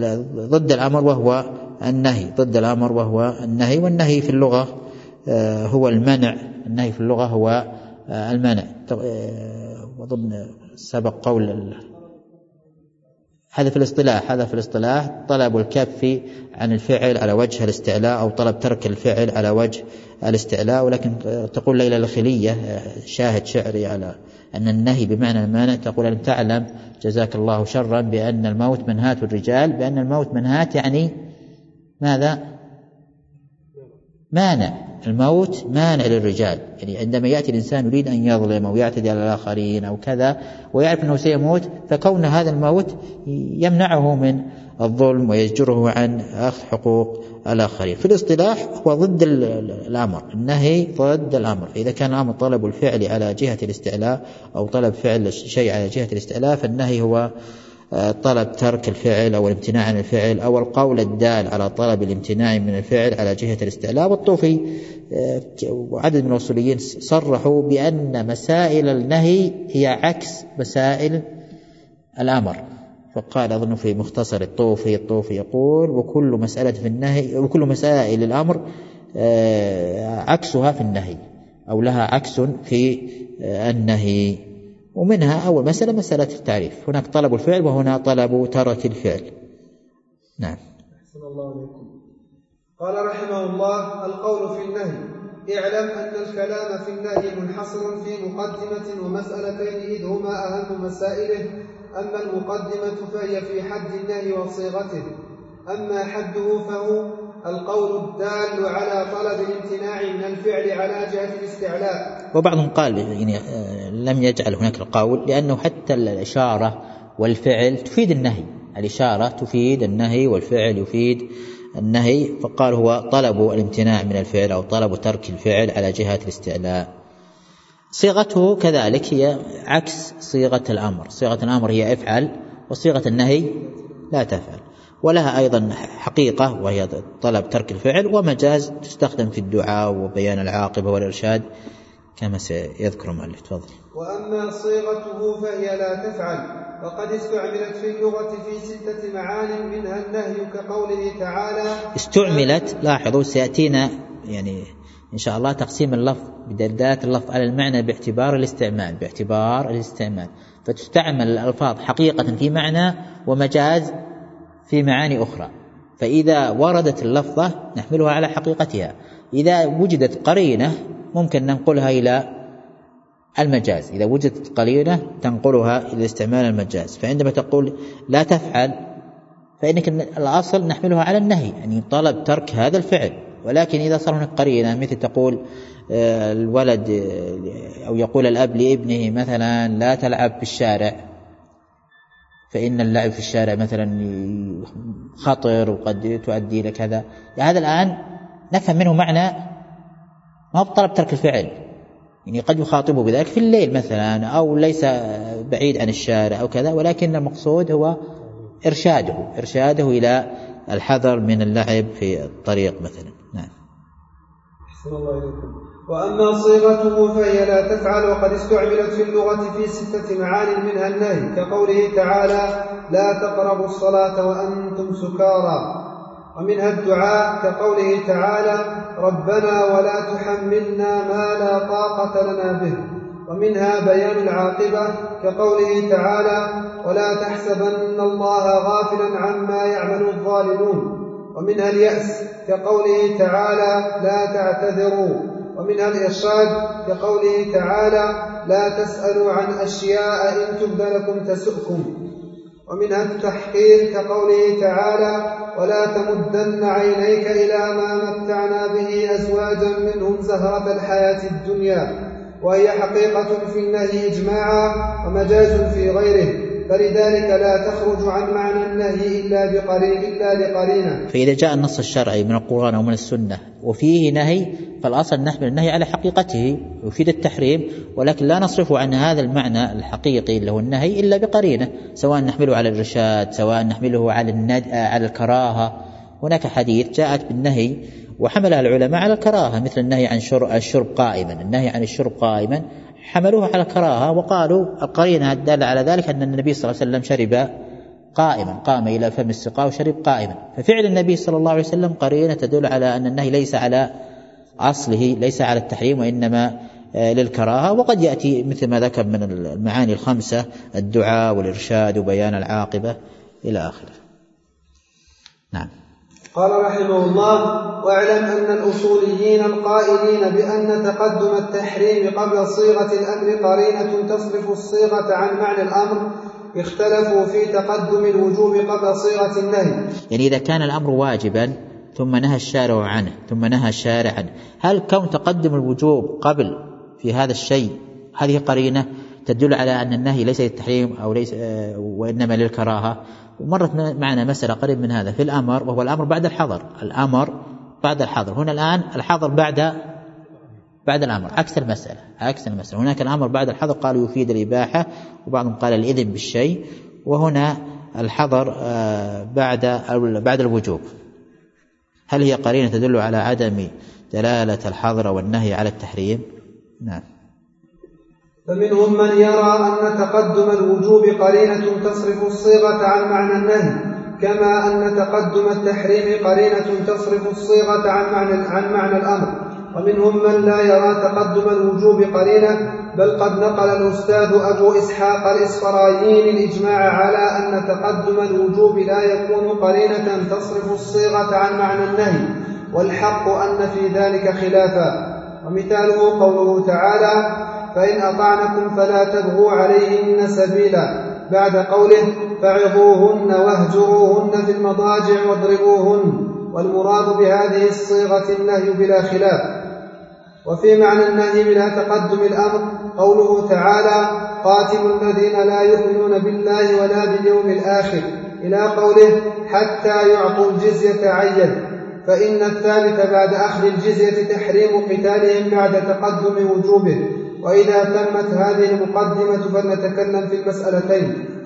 ضد الأمر وهو النهي ضد الأمر وهو النهي والنهي في اللغة هو المنع. النهي في اللغة هو المنع. وضمن سبق قول هذا في الاصطلاح هذا في الاصطلاح طلب الكف عن الفعل على وجه الاستعلاء أو طلب ترك الفعل على وجه الاستعلاء. ولكن تقول ليلى الخلية شاهد شعري على أن النهي بمعنى المانع، تقول أن تعلم جزاك الله شرا بأن الموت منهات الرجال، بأن الموت منهات يعني ماذا؟ مانع. الموت مانع للرجال، يعني عندما يأتي الإنسان يريد أن يظلم أو يعتدي على الآخرين أو كذا ويعرف أنه سيموت، فكون هذا الموت يمنعه من الظلم ويزجره عن أخذ حقوق الآخرين. في الاصطلاح هو ضد الأمر، النهي ضد الأمر. إذا كان الأمر طلب الفعل على جهة الاستعلاء أو طلب فعل الشيء على جهة الاستعلاء، فالنهي هو طلب ترك الفعل أو الامتناع عن الفعل أو القول الدال على طلب الامتناع من الفعل على جهة الاستعلاء. والطوفي وعدد من الأصوليين صرحوا بأن مسائل النهي هي عكس مسائل الأمر، فقال أظن في مختصر الطوفي الطوفي يقول وكل مسألة في النهي وكل مسائل الأمر عكسها في النهي أو لها عكس في النهي. ومنها أول مسألة مسألة التعريف، هناك طلب الفعل وهنا طلب ترك الفعل. نعم. أحسن الله عليكم. قال رحمه الله القول في النهي. اعلم أن الكلام في النهي منحصر في مقدمة ومسألتين إذ هما أهم مسائله، أما المقدمة فهي في حد النهي وصيغته، أما حده فهو القول الدال على طلب الامتناع من الفعل على جهة الاستعلاء. وبعضهم قال يعني لم يجعل هناك القول لأنه حتى الإشارة والفعل تفيد النهي، الإشارة تفيد النهي والفعل يفيد النهي، فقال هو طلب الامتناع من الفعل أو طلب ترك الفعل على جهة الاستعلاء. صيغته كذلك هي عكس صيغة الأمر، صيغة الأمر هي افعل وصيغة النهي لا تفعل. ولها أيضا حقيقة وهي طلب ترك الفعل، ومجاز تستخدم في الدعاء وبيان العاقبة والإرشاد كما سيذكر المؤلف. تفضل. وأما صيغته فهي لا تفعل، وقد استعملت في اللغة في ستة معان منها النهي كقوله تعالى. استعملت، لاحظوا سيأتينا يعني إن شاء الله تقسيم اللفظ بدلالة اللفظ على المعنى باعتبار الاستعمال باعتبار الاستعمال فتستعمل الألفاظ حقيقة في معنى ومجاز في معاني أخرى. فإذا وردت اللفظة نحملها على حقيقتها، إذا وجدت قرينة ممكن ننقلها إلى المجاز، إذا وجدت قرينة تنقلها إلى استعمال المجاز. فعندما تقول لا تفعل فإنك الأصل نحملها على النهي، يعني طلب ترك هذا الفعل. ولكن إذا صار هناك قرينة مثل تقول الولد أو يقول الأب لابنه مثلا لا تلعب في الشارع، فإن اللعب في الشارع مثلا خطر وقد تؤدي إلى كذا، هذا الآن نفهم منه معنى ما بطلب ترك الفعل، يعني قد يخاطبه بذلك في الليل مثلا أو ليس بعيد عن الشارع أو كذا، ولكن المقصود هو إرشاده إرشاده إلى الحذر من اللعب في الطريق مثلا. نعم. أحسن الله إليكم. وأما صيغته فهي لا تفعل، وقد استعملت في اللغة في ستة معان منها النهي كقوله تعالى لا تقربوا الصلاة وأنتم سكارى، ومنها الدعاء كقوله تعالى ربنا ولا تحملنا ما لا طاقة لنا به، ومنها بيان العاقبة كقوله تعالى ولا تحسبن الله غافلا عما يعمل الظالمون، ومنها اليأس كقوله تعالى لا تعتذروا، ومنها الإرشاد كقوله تعالى لا تسألوا عن أشياء إن تبد لكم تسؤكم، ومنها التحقير كقوله تعالى ولا تمدن عينيك إلى ما متعنا به أزواجا منهم زهرة الحياة الدنيا، وهي حقيقة في النهي إجماعا ومجاز في غيره، فلذلك لا تخرج عن معنى النهي إلا بقرين إلا لقرينة. فإذا جاء النص الشرعي من القرآن أو من السنة وفيه نهي فالأصل نحمل النهي على حقيقته يفيد التحريم، ولكن لا نصرف عن هذا المعنى الحقيقي اللي هو النهي إلا بقرينة، سواء نحمله على الإرشاد سواء نحمله على الند على الكراهة. هناك حديث جاءت بالنهي وحملها العلماء على الكراهة مثل النهي عن الشرب قائما، النهي عن الشرب قائما حملوها على الكراهة وقالوا القرينة الدالة على ذلك أن النبي صلى الله عليه وسلم شرب قائما، قام إلى فم السقاء وشرب قائما، ففعل النبي صلى الله عليه وسلم قرينة تدل على أن النهي ليس على أصله ليس على التحريم وإنما للكراهة. وقد يأتي مثل ما ذكر من المعاني الخمسة الدعاء والإرشاد وبيان العاقبة إلى آخره. نعم. قال رحمه الله واعلم أن الأصوليين القائلين بأن تقدم التحريم قبل صيغة الأمر قرينة تصرف الصيغة عن معنى الأمر اختلفوا في تقدم الوجوب قبل صيغة النهي. يعني إذا كان الأمر واجبا ثم نهى الشارع عنه ثم نهى الشارع عنه، هل كون تقدم الوجوب قبل في هذا الشيء هذه قرينة تدل على أن النهي ليس للتحريم أو ليس وإنما للكراهة؟ ومرت معنا مسألة قريب من هذا في الأمر وهو الأمر بعد الحظر، الأمر بعد الحظر، هنا الآن الحظر بعد بعد الأمر، عكس المسألة عكس المسألة هناك الأمر بعد الحظر قالوا يفيد الإباحة وبعضهم قال الإذن بالشيء، وهنا الحظر بعد بعد الوجوب. هل هي قرينة تدل على عدم دلالة الحظر والنهي على التحريم؟ نعم. فمنهم من يرى أن تقدم الوجوب قرينة تصرف الصيغة عن معنى النهي، كما أن تقدم التحريم قرينة تصرف الصيغة عن معنى, عن معنى الأمر. ومنهم من لا يرى تقدم الوجوب قرينة، بل قد نقل الأستاذ أبو إسحاق الإسفرايني الإجماع على أن تقدم الوجوب لا يكون قرينة تصرف الصيغة عن معنى النهي، والحق أن في ذلك خلافا. ومثاله قوله تعالى فإن أطعنكم فلا تبغوا عليهن سبيلا، بعد قوله فعظوهن واهجروهن في المضاجع واضربوهن، والمراد بهذه الصيغة النهي بلا خلاف. وفي معنى النهي بلا تقدم الأمر قوله تعالى قاتلوا الذين لا يؤمنون بالله ولا باليوم الآخر إلى قوله حتى يعطوا الجزية عن يد، فإن الثالث بعد أخذ الجزية تحريم قتالهم بعد تقدم وجوبه. وإذا تمت هذه المقدمة فلنتكلم في المسألتين.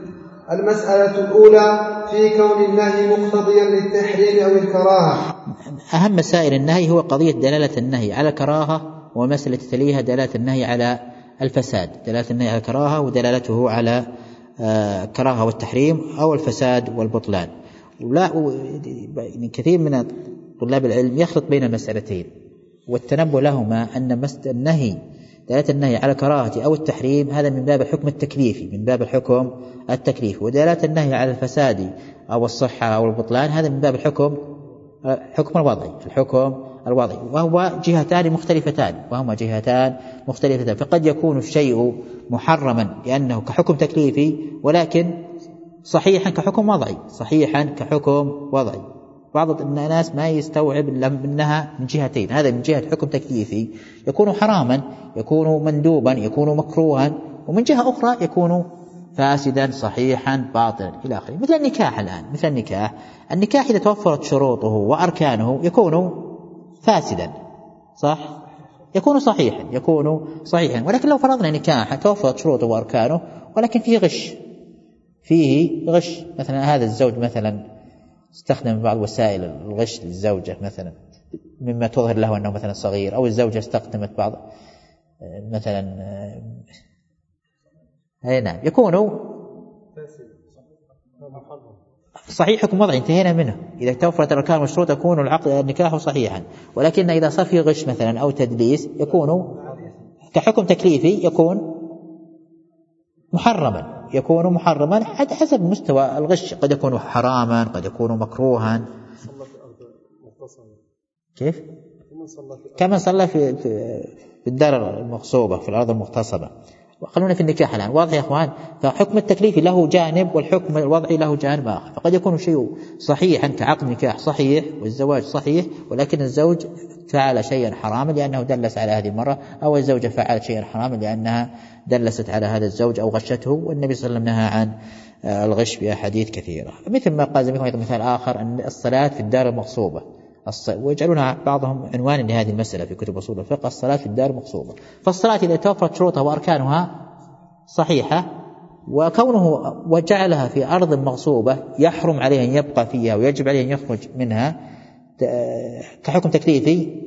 المسألة الأولى في كون النهي مقتضيا للتحريم أو الكراهة. أهم مسائل النهي هو قضية دلالة النهي على الكراهة، ومسألة تليها دلالة النهي على الفساد. دلالة النهي على الكراهة ودلالته على الكراهة والتحريم أو الفساد والبطلان. ولا كثير من طلاب العلم يخلط بين المسألتين، والتنبه لهما أن النهي دلالة النهي على الكراهة أو التحريم هذا من باب الحكم التكليفي، من باب الحكم التكليفي، ودلالة النهي على الفساد أو الصحة أو البطلان هذا من باب الحكم حكم الوضعي، الحكم الوضعي، وهو جهتان مختلفتان وهما جهتان مختلفتان. فقد يكون الشيء محرما لأنه كحكم تكليفي، ولكن صحيحا كحكم وضعي، صحيحا كحكم وضعي. بعض الناس ما يستوعب منها من جهتين، هذا من جهة حكم تكليفي يكون حراما، يكون مندوبا، يكون مكروها، ومن جهة أخرى يكون فاسدا صحيحا باطلا إلى آخره. مثل النكاح الآن، مثل النكاح النكاح إذا توفرت شروطه وأركانه يكون فاسدا، صح؟ يكون صحيحا، يكون صحيحا. ولكن لو فرضنا نكاح توفرت شروطه وأركانه ولكن فيه غش، فيه غش، مثلا هذا الزوج مثلا استخدم بعض وسائل الغش للزوجة مثلا مما تظهر له أنه مثلا صغير، أو الزوجة استخدمت بعض مثلا أي نعم يكون صحيح حكم وضعي، انتهينا منه. إذا توفرت الأركان والشروط يكون العقد النكاح صحيحا. ولكن إذا صار فيه غش مثلا أو تدليس يكون كحكم تكليفي يكون محرما، يكون محرما حسب مستوى الغش، قد يكون حراما، قد يكون مكروها. كيف؟ كما صلى في في الدار المغصوبة، في الأرض المغتصبة. وخلونا في النكاح الآن، واضح يا أخوان؟ فحكم التكليفي له جانب والحكم الوضعي له جانب آخر. فقد يكون شيء صحيحا كعقد نكاح صحيح والزواج صحيح، ولكن الزوج فعل شيئا حراما لأنه دلس على هذه المرة، أو الزوجة فعلت شيئا حراما لأنها دلست على هذا الزوج أو غشته. والنبي صلى الله عليه وسلم نهى عن الغش بأحاديث كثيرة، مثل ما قال زميلكم مثال آخر أن الصلاة في الدار المغصوبة، ويجعلونها بعضهم عنوان لهذه المسألة في كتب أصول الفقه، الصلاة في الدار المغصوبة. فالصلاة إذا توفرت شروطها وأركانها صحيحة، وكونه وجعلها في أرض مغصوبة يحرم عليه أن يبقى فيها ويجب عليه أن يخرج منها كحكم تكليفي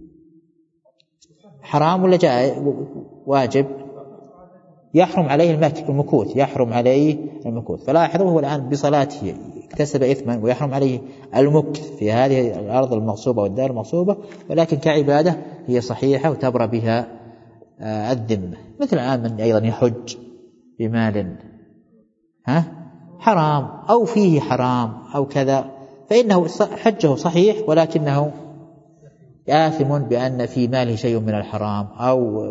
حرام ولا جاء واجب؟ يحرم عليه المكوث، يحرم عليه المكوث. فلاحظوا هو الآن بصلاته اكتسب إثما ويحرم عليه المكث في هذه الأرض المغصوبة والدار المغصوبة، ولكن كعبادة هي صحيحة وتبرى بها الذمة. مثل الآن من أيضا يحج بمال ها حرام أو فيه حرام أو كذا، فإنه حجه صحيح ولكنه آثم بأن في ماله شيء من الحرام، أو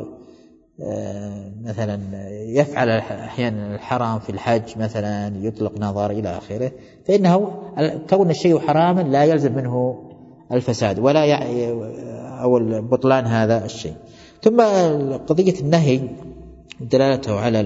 مثلا يفعل أحيانا الحرام في الحج مثلا يطلق نظر إلى آخره. فإنه كون الشيء حراما لا يلزم منه الفساد ولا ي... أو البطلان هذا الشيء. ثم قضية النهي دلالته على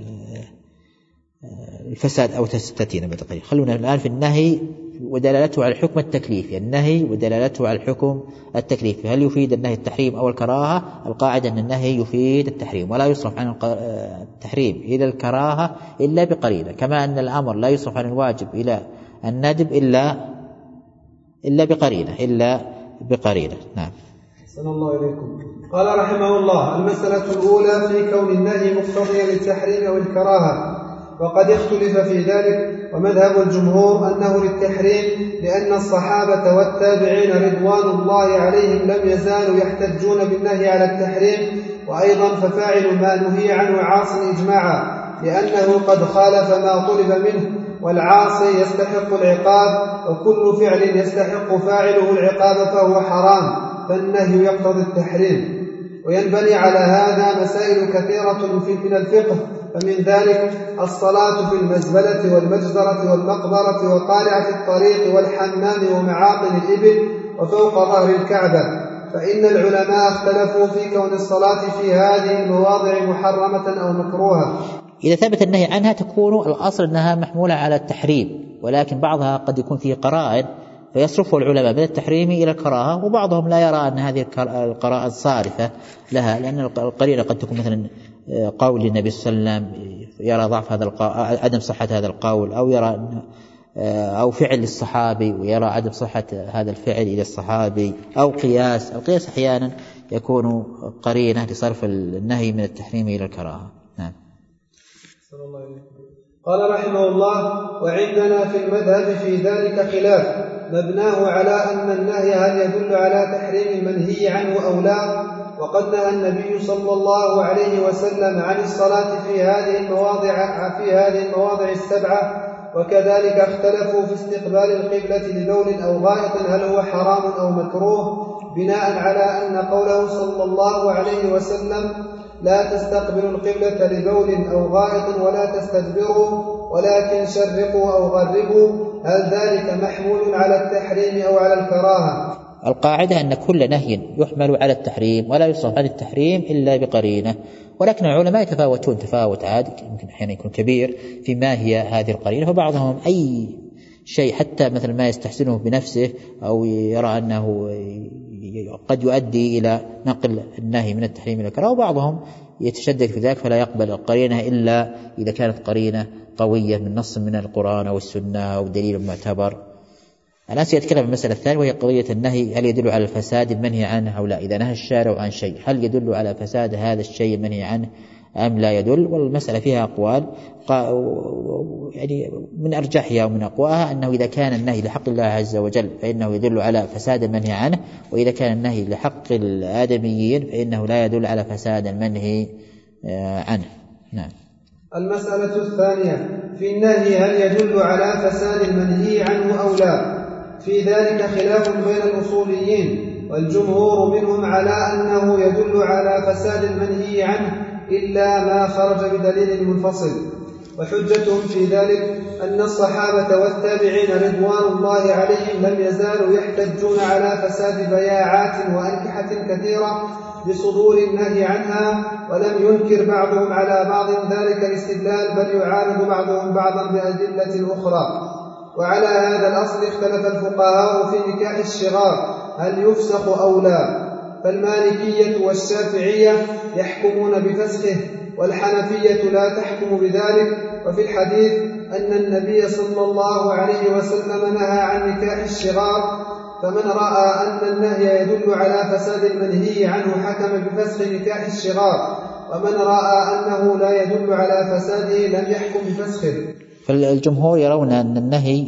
الفساد أو تستتين بالتقريب. خلونا الآن في النهي ودلالته على الحكم التكليفي. النهي ودلالته على الحكم التكليفي، هل يفيد النهي التحريم أو الكراهة؟ القاعدة أن النهي يفيد التحريم، ولا يصرف عن التحريم إلى الكراهة إلا بقرينة، كما أن الأمر لا يصرف عن الواجب إلى الندب إلا إلا بقرينة إلا بقرينة. نعم. صلى الله عليكم. قال رحمه الله: المسألة الأولى في كون النهي مقتضيا للتحريم أو الكراهة، وقد اختلف في ذلك، ومذهب الجمهور أنه للتحريم، لأن الصحابة والتابعين رضوان الله عليهم لم يزالوا يحتجون بالنهي على التحريم. وأيضا ففاعل ما نهي عنه عاص إجماعا، لأنه قد خالف ما طلب منه، والعاصي يستحق العقاب، وكل فعل يستحق فاعله العقاب فهو حرام، فالنهي يقتضي التحريم. وينبني على هذا مسائل كثيرة من الفقه، فمن ذلك الصلاة في المزبلة والمجزرة والمقبرة وقارعة الطريق والحمام ومعاطن الإبل وفوق ظهر الكعبة. فإن العلماء اختلفوا في كون الصلاة في هذه المواضع محرمة أو مكروهة. إذا ثبت النهي عنها تكون الأصل أنها محمولة على التحريم، ولكن بعضها قد يكون فيه قرائن فيصرفه العلماء من التحريم إلى الكراهة، وبعضهم لا يرى أن هذه القراءة صارفة لها، لأن القرينة قد تكون مثلا قول النبي صلى الله عليه وسلم يرى ضعف هذا القول، عدم صحة هذا القول، أو يرى أو فعل الصحابي ويرى عدم صحة هذا الفعل إلى الصحابي، أو قياس. القياس أحيانا يكون قرينة لصرف النهي من التحريم إلى الكراهة. نعم. قال رحمه الله: وعندنا في المذهب في ذلك خلاف مبناه على أن النهي هل يدل على تحريم المنهي عنه أو لا، وقد نهى النبي صلى الله عليه وسلم عن الصلاة في هذه المواضع في هذه المواضع السبعة، وكذلك اختلفوا في استقبال القبلة لبول أو غائط هل هو حرام أو مكروه، بناء على أن قوله صلى الله عليه وسلم: لا تستقبلوا القبلة لبول أو غائط ولا تستدبروا ولكن شرقوا أو غربوا، هل ذلك محمول على التحريم أو على الكراهة؟ القاعدة أن كل نهي يحمل على التحريم ولا يصرف عن التحريم إلا بقرينة، ولكن العلماء يتفاوتون تفاوت عادي، يمكن أحيانا يكون كبير في ما هي هذه القرينة. فبعضهم أي شيء حتى مثل ما يستحسنه بنفسه أو يرى أنه قد يؤدي إلى نقل النهي من التحريم إلى الكراهة، وبعضهم يتشدد في ذلك فلا يقبل القرينة إلا إذا كانت قرينة قوية من نص من القرآن أو السنة أو دليل معتبر. الآن سيتكلم عن المسألة الثانية وهي قضية النهي هل يدل على الفساد المنهي عنه أو لا. إذا نهى الشارع عن شيء هل يدل على فساد هذا الشيء المنهي عنه أم لا يدل؟ والمسألة فيها أقوال، يعني من أرجحها ومن أقواها أنه إذا كان النهي لحق الله عز وجل فإنه يدل على فساد المنهي عنه، وإذا كان النهي لحق الآدميين فإنه لا يدل على فساد المنهي عنه. نعم. المسألة الثانية في النهي هل يدل على فساد المنهي عنه أو لا. في ذلك خلاف بين الأصوليين، والجمهور منهم على أنه يدل على فساد المنهي عنه إلا ما خرج بدليل منفصل. وحجتهم في ذلك أن الصحابة والتابعين رضوان الله عليهم لم يزالوا يحتجون على فساد بياعات وأنكحة كثيرة بصدور النهي عنها، ولم ينكر بعضهم على بعض ذلك الاستدلال، بل يعارض بعضهم بعضا بأدلة أخرى. وعلى هذا الأصل اختلف الفقهاء في نكاح الشغار هل يفسخ أو لا، فالمالكية والشافعية يحكمون بفسخه، والحنفية لا تحكم بذلك. وفي الحديث أن النبي صلى الله عليه وسلم نهى عن نكاح الشغار، فمن رأى أن النهي يدل على فساد المنهي عنه حكم بفسخ نكاح الشغار، ومن رأى أنه لا يدل على فساده لم يحكم بفسخه. فالجمهور يرون أن النهي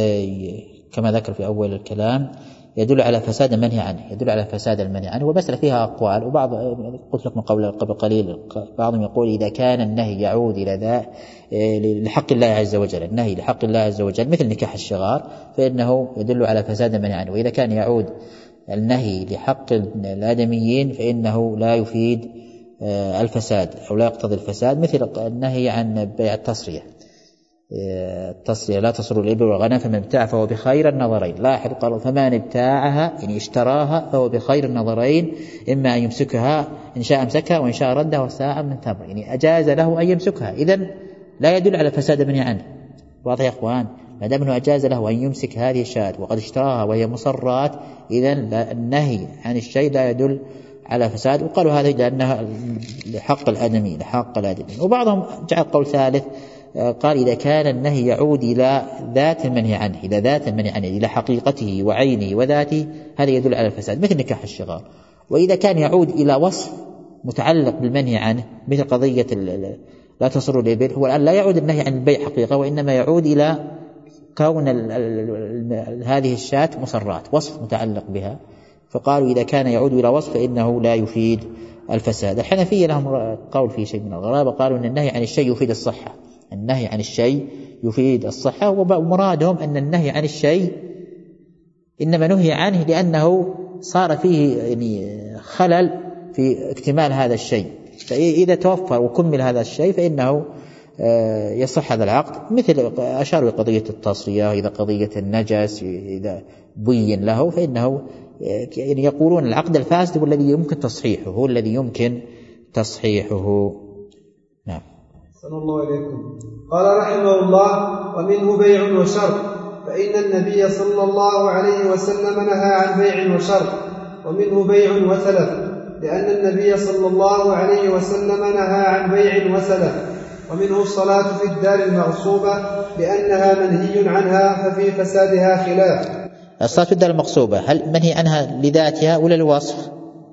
كما ذكر في أول الكلام يدل على فساد المنهي عنه، يدل على فساد المنهي عنه، ومسألة فيها أقوال. وبعض قلت لكم قبل قبل قليل بعضهم يقول إذا كان النهي يعود إلى ذا لحق الله عز وجل، النهي لحق الله عز وجل مثل نكاح الشغار فإنه يدل على فساد المنهي عنه، وإذا كان يعود النهي لحق الآدميين فإنه لا يفيد الفساد أو لا يقتضي الفساد، مثل النهي عن بيع التصرية، التصرية لا تصر الإبل والغنم فمن ابتاع فهو بخير النظرين. لاحظ قالوا فمن ابتاعها يعني اشتراها فهو بخير النظرين، إما أن يمسكها إن شاء أمسكها وإن شاء ردها وساعة من تمر، يعني أجاز له أن يمسكها، إذن لا يدل على فساد المنهي عنه. واضح يا أخوان؟ ما دام أنه أجاز له أن يمسك هذه الشاة وقد اشتراها وهي مصرات، إذن النهي عن الشيء لا يدل على فساد. وقالوا هذا لأنها لحق الآدمي لحق الآدمي. وبعضهم جعل قول ثالث قال إذا كان النهي يعود إلى ذات المنهي عنه، إلى ذات المنهي عنه، إلى حقيقته وعينه وذاته، هذا يدل على الفساد مثل نكاح الشغار. وإذا كان يعود إلى وصف متعلق بالمنهي عنه مثل قضية لا تصر الإبل، هو الآن لا يعود النهي عن البيع حقيقة، وإنما يعود إلى كون ال ال ال هذه الشاة مصرات، وصف متعلق بها. فقالوا إذا كان يعود إلى وصف فإنه لا يفيد الفساد. الحنفية لهم قول في شيء من الغرابة، قالوا أن النهي عن الشيء يفيد الصحة، النهي عن الشيء يفيد الصحة، ومرادهم أن النهي عن الشيء إنما نهي عنه لأنه صار فيه يعني خلل في اكتمال هذا الشيء، فإذا توفر وكمل هذا الشيء فإنه يصح هذا العقد. مثل أشاروا لقضية التصرية، إذا قضية النجس إذا بين له فإنه يعني يقولون العقد الفاسد هو الذي يمكن تصحيحه، هو الذي يمكن تصحيحه. نعم. صلى الله عليكم. قال رحمه الله: ومنه بيع وشرط، فإن النبي صلى الله عليه وسلم نهى عن بيع وشرط. ومنه بيع وتلف، لأن النبي صلى الله عليه وسلم نهى عن بيع وسلف. ومنه الصلاة في الدار المغصوبة لأنها منهي عنها ففي فسادها خلاف. الصلاة في الدار المغصوبة هل منهي عنها لذاتها ولا لوصف؟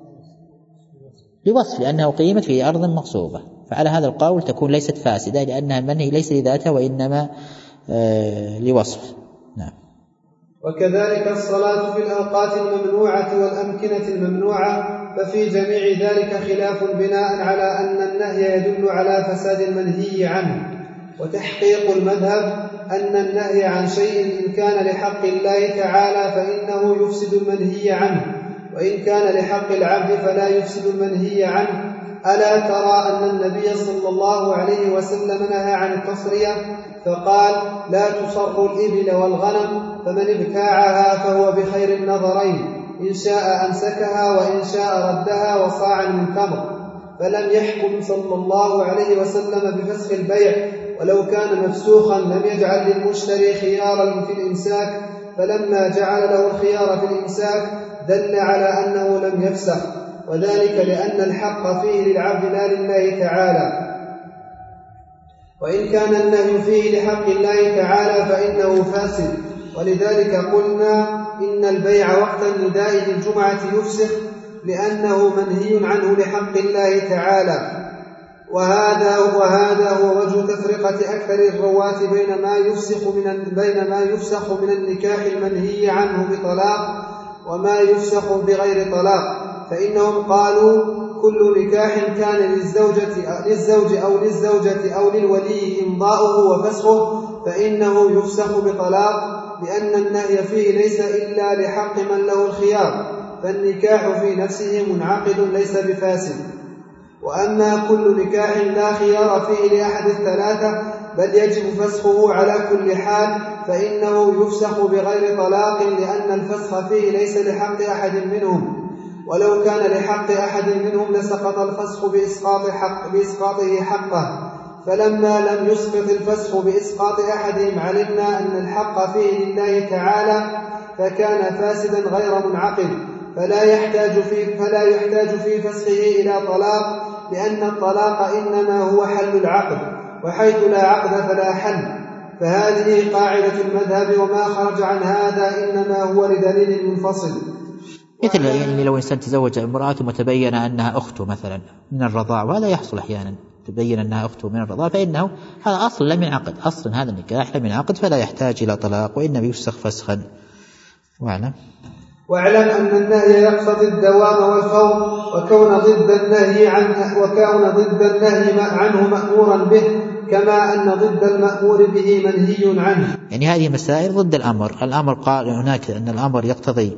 لوصف، لأنها قيمت في أرض مغصوبة، فعلى هذا القول تكون ليست فاسدة لأنها منهي ليس لذاتها وإنما آه لوصف. نعم. وكذلك الصلاة في الأوقات الممنوعة والأمكنة الممنوعة، ففي جميع ذلك خلاف بناء على أن النهي يدل على فساد المنهي عنه. وتحقيق المذهب أن النهي عن شيء إن كان لحق الله تعالى فإنه يفسد المنهي عنه، وإن كان لحق العبد فلا يفسد المنهي عنه. ألا ترى أن النبي صلى الله عليه وسلم نهى عن التصرية فقال: لا تصر الإبل والغنم، فمن ابتاعها فهو بخير النظرين، إن شاء أمسكها وإن شاء ردها وصاعا من تمر. فلم يحكم صلى الله عليه وسلم بفسخ البيع، ولو كان مفسوخا لم يجعل للمشتري خيارا في الإمساك، فلما جعل له الخيار في الإمساك دل على أنه لم يفسخ، وذلك لأن الحق فيه للعبد لا لله تعالى. وإن كان النهي فيه لحق الله تعالى فإنه فاسد، ولذلك قلنا إن البيع وقت النداء للجمعة يفسخ لأنه منهي عنه لحق الله تعالى. وهذا وهذا هو وجه تفرقة أكثر الرواة بين ما يفسخ من بين ما يفسخ من النكاح المنهي عنه بطلاق وما يفسخ بغير طلاق، فإنهم قالوا: كل نكاح كان للزوجة للزوج أو للزوجة أو للولي إمضاؤه وفسخه فإنه يفسخ بطلاق، لأن النهي فيه ليس إلا لحق من له الخيار، فالنكاح في نفسه منعقد ليس بفاسد. وأما كل نكاح لا خيار فيه لأحد الثلاثة بل يجب فسخه على كل حال فإنه يفسخ بغير طلاق، لأن الفسخ فيه ليس لحق أحد منهم، ولو كان لحق أحد منهم لسقط الفسخ بإسقاط حق بإسقاطه حقه، فلما لم يسقط الفسخ بإسقاط أحدهم علمنا أن الحق فيه لله تعالى فكان فاسدا غير منعقد، فلا يحتاج في فلا يحتاج في فسخه إلى طلاق، لأن الطلاق إنما هو حل العقد، وحيث لا عقد فلا حل. فهذه قاعدة المذهب، وما خرج عن هذا إنما هو لدليل منفصل. مثل يعني لو إنسان تزوج امرأة وتبين أنها أخته مثلا من الرضاع، وهذا يحصل أحيانا، تبين أنها أخته من الرضاع، فإنه هذا أصل لم ينعقد، أصل هذا النكاح لم ينعقد فلا يحتاج إلى طلاق، وإنما يفسخ فسخا. واعلم واعلم أن النهي يقتضي الدوام والفور، وكون ضد النهي عنه وكون ضد النهي عنه مأمورا به، كما أن ضد المأمور به منهي عنه. يعني هذه مسائل ضد الأمر. الأمر قال هناك أن الأمر يقتضي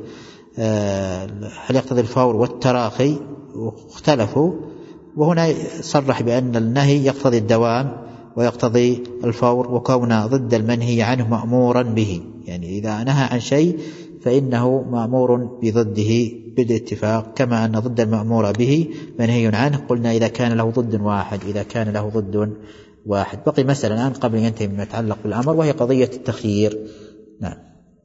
هل يقتضي الفور والتراخي، واختلفوا، وهنا صرح بأن النهي يقتضي الدوام ويقتضي الفور، وكون ضد المنهي عنه مأمورا به، يعني إذا نهى عن شيء فإنه مأمور بضده بالاتفاق، كما أن ضد المأمور به منهي عنه. قلنا إذا كان له ضد واحد، إذا كان له ضد واحد. بقي مسألة الآن قبل أن ينتهي مما يتعلق بالأمر، وهي قضية التخيير. نعم.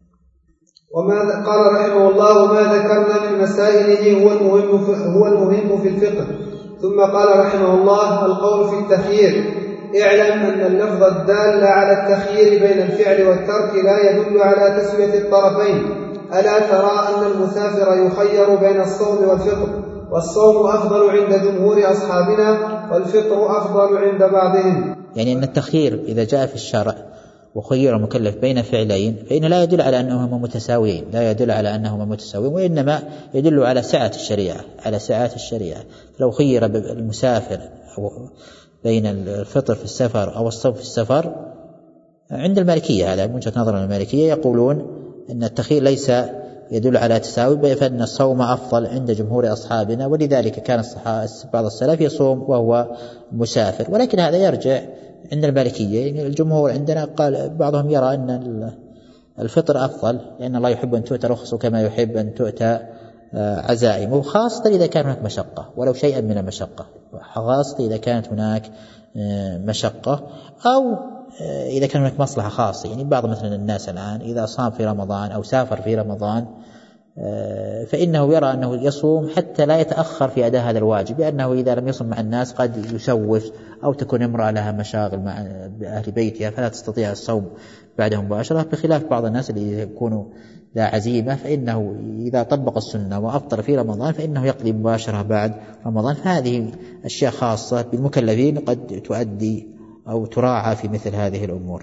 وما قال رحمه الله: وما ذكرنا من مسائله هو المهم هو المهم في الفقه. ثم قال رحمه الله: القول في التخيير. اعلم أن اللفظ الدال على التخيير بين الفعل والترك لا يدل على تسوية الطرفين. ألا ترى أن المسافر يخير بين الصوم والفطر، والصوم أفضل عند جمهور أصحابنا والفطر أفضل عند بعضهم. يعني أن التخيير إذا جاء في الشرع وخير المكلف بين فعلين فإنه لا يدل على أنهما متساويين، لا يدل على أنهما متساويين، وإنما يدل على سعة الشريعة، على سعة الشريعة. لو خير المسافر بين الفطر في السفر أو الصوم في السفر، عند المالكية، هذا من وجهة نظر المالكية، يقولون أن التخيير ليس يدل على تساوي، فإن الصوم أفضل عند جمهور أصحابنا، ولذلك كان بعض السلف يصوم وهو مسافر. ولكن هذا يرجع عند المالكية، يعني الجمهور عندنا قال بعضهم يرى أن الفطر أفضل، لأن الله يحب أن تؤتى رخصه كما يحب أن تؤتى عزائمه، خاصة إذا كان هناك مشقة، ولو شيئا من المشقة، خاصة إذا كانت هناك مشقة، أو إذا كان هناك مصلحة خاصة. يعني بعض مثلا الناس الآن إذا صام في رمضان أو سافر في رمضان فإنه يرى أنه يصوم حتى لا يتأخر في أداء هذا الواجب، لأنه إذا لم يصم مع الناس قد يسوف، أو تكون امرأة لها مشاغل مع أهل بيتها فلا تستطيع الصوم بعدهم مباشرة، بخلاف بعض الناس اللي يكونوا لا عزيمة فإنه إذا طبق السنة وأفطر في رمضان فإنه يقضي مباشرة بعد رمضان. فهذه أشياء خاصة بالمكلفين قد تؤدي أو تراعى في مثل هذه الأمور.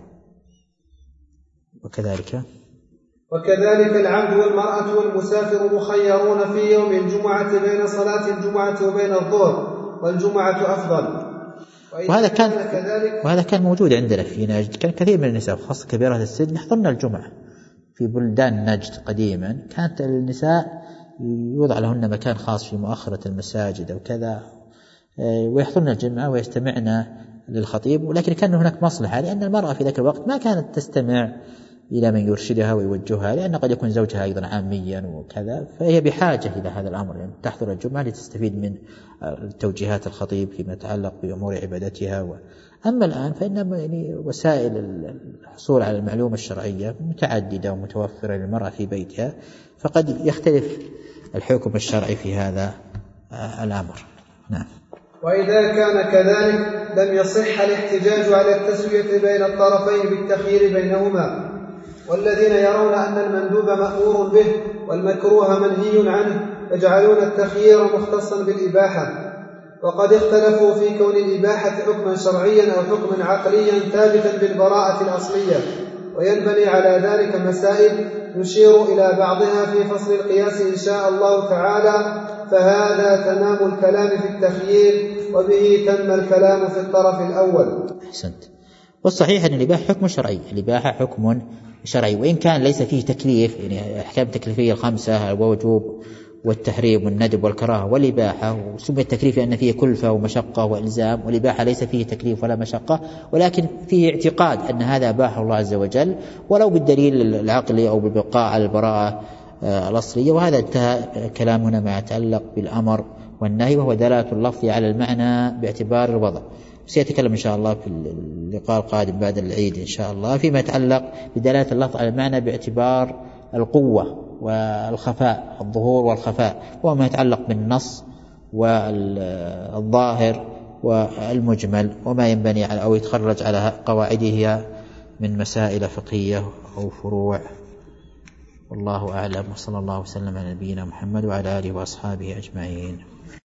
وكذلك وكذلك العبد والمرأة والمسافر مخيرون في يوم الجمعة بين صلاة الجمعة وبين الظهر، والجمعة أفضل. وهذا كان وهذا كان موجود عندنا في نجد، كان كثير من النساء خاصة كبيرات السن يحضرن الجمعة في بلدان نجد قديما. كانت النساء يوضع لهن مكان خاص في مؤخرة المساجد أو كذا، ويحضرن الجمعة ويستمعن للخطيب، ولكن كان هناك مصلحة، لأن المرأة في ذاك الوقت ما كانت تستمع إلى من يرشدها ويوجهها، لأن قد يكون زوجها أيضا عاميا وكذا، فهي بحاجة إلى هذا الأمر، يعني تحضر الجمعة لتستفيد من توجيهات الخطيب فيما يتعلق بأمور عبادتها. و... أما الآن فإن يعني وسائل الحصول على المعلومة الشرعية متعددة ومتوفرة للمرأة في بيتها، فقد يختلف الحكم الشرعي في هذا الأمر. نعم. وإذا كان كذلك لم يصح الاحتجاج على التسوية بين الطرفين بالتخيير بينهما. والذين يرون أن المندوب مأمور به والمكروه منهي عنه يجعلون التخيير مختصا بالإباحة، وقد اختلفوا في كون الإباحة حكما شرعيا أو حكما عقليا ثابتا بالبراءة الأصلية، وينبني على ذلك مسائل نشير إلى بعضها في فصل القياس إن شاء الله تعالى. فهذا تمام الكلام في التخيير، وبه تم الكلام في الطرف الأول. أحسنت. والصحيح أن الإباحة حكم شرعي، الإباحة حكم شرعي، وإن كان ليس فيه تكليف، يعني أحكام التكليفية الخمسة الوجوب والتحريم والندب والكراهة والإباحة، وسمي التكليف لأن فيه كلفة ومشقة وإلزام، والإباحة ليس فيه تكليف ولا مشقة، ولكن فيه اعتقاد أن هذا أباحه الله عز وجل ولو بالدليل العقلي أو بالبقاء على البراءة الأصلية. وهذا انتهى كلامنا ما يتعلق بالأمر والنهي، وهو دلالة اللفظ على المعنى باعتبار الوضع. سيتكلم إن شاء الله في اللقاء القادم بعد العيد إن شاء الله فيما يتعلق بدلالة اللفظ على المعنى باعتبار القوة والخفاء، الظهور والخفاء، وما يتعلق بالنص والظاهر والمجمل، وما ينبني على أو يتخرج على قواعده من مسائل فقهية أو فروع. والله أعلم، وصلى الله وسلم على نبينا محمد وعلى آله وأصحابه أجمعين.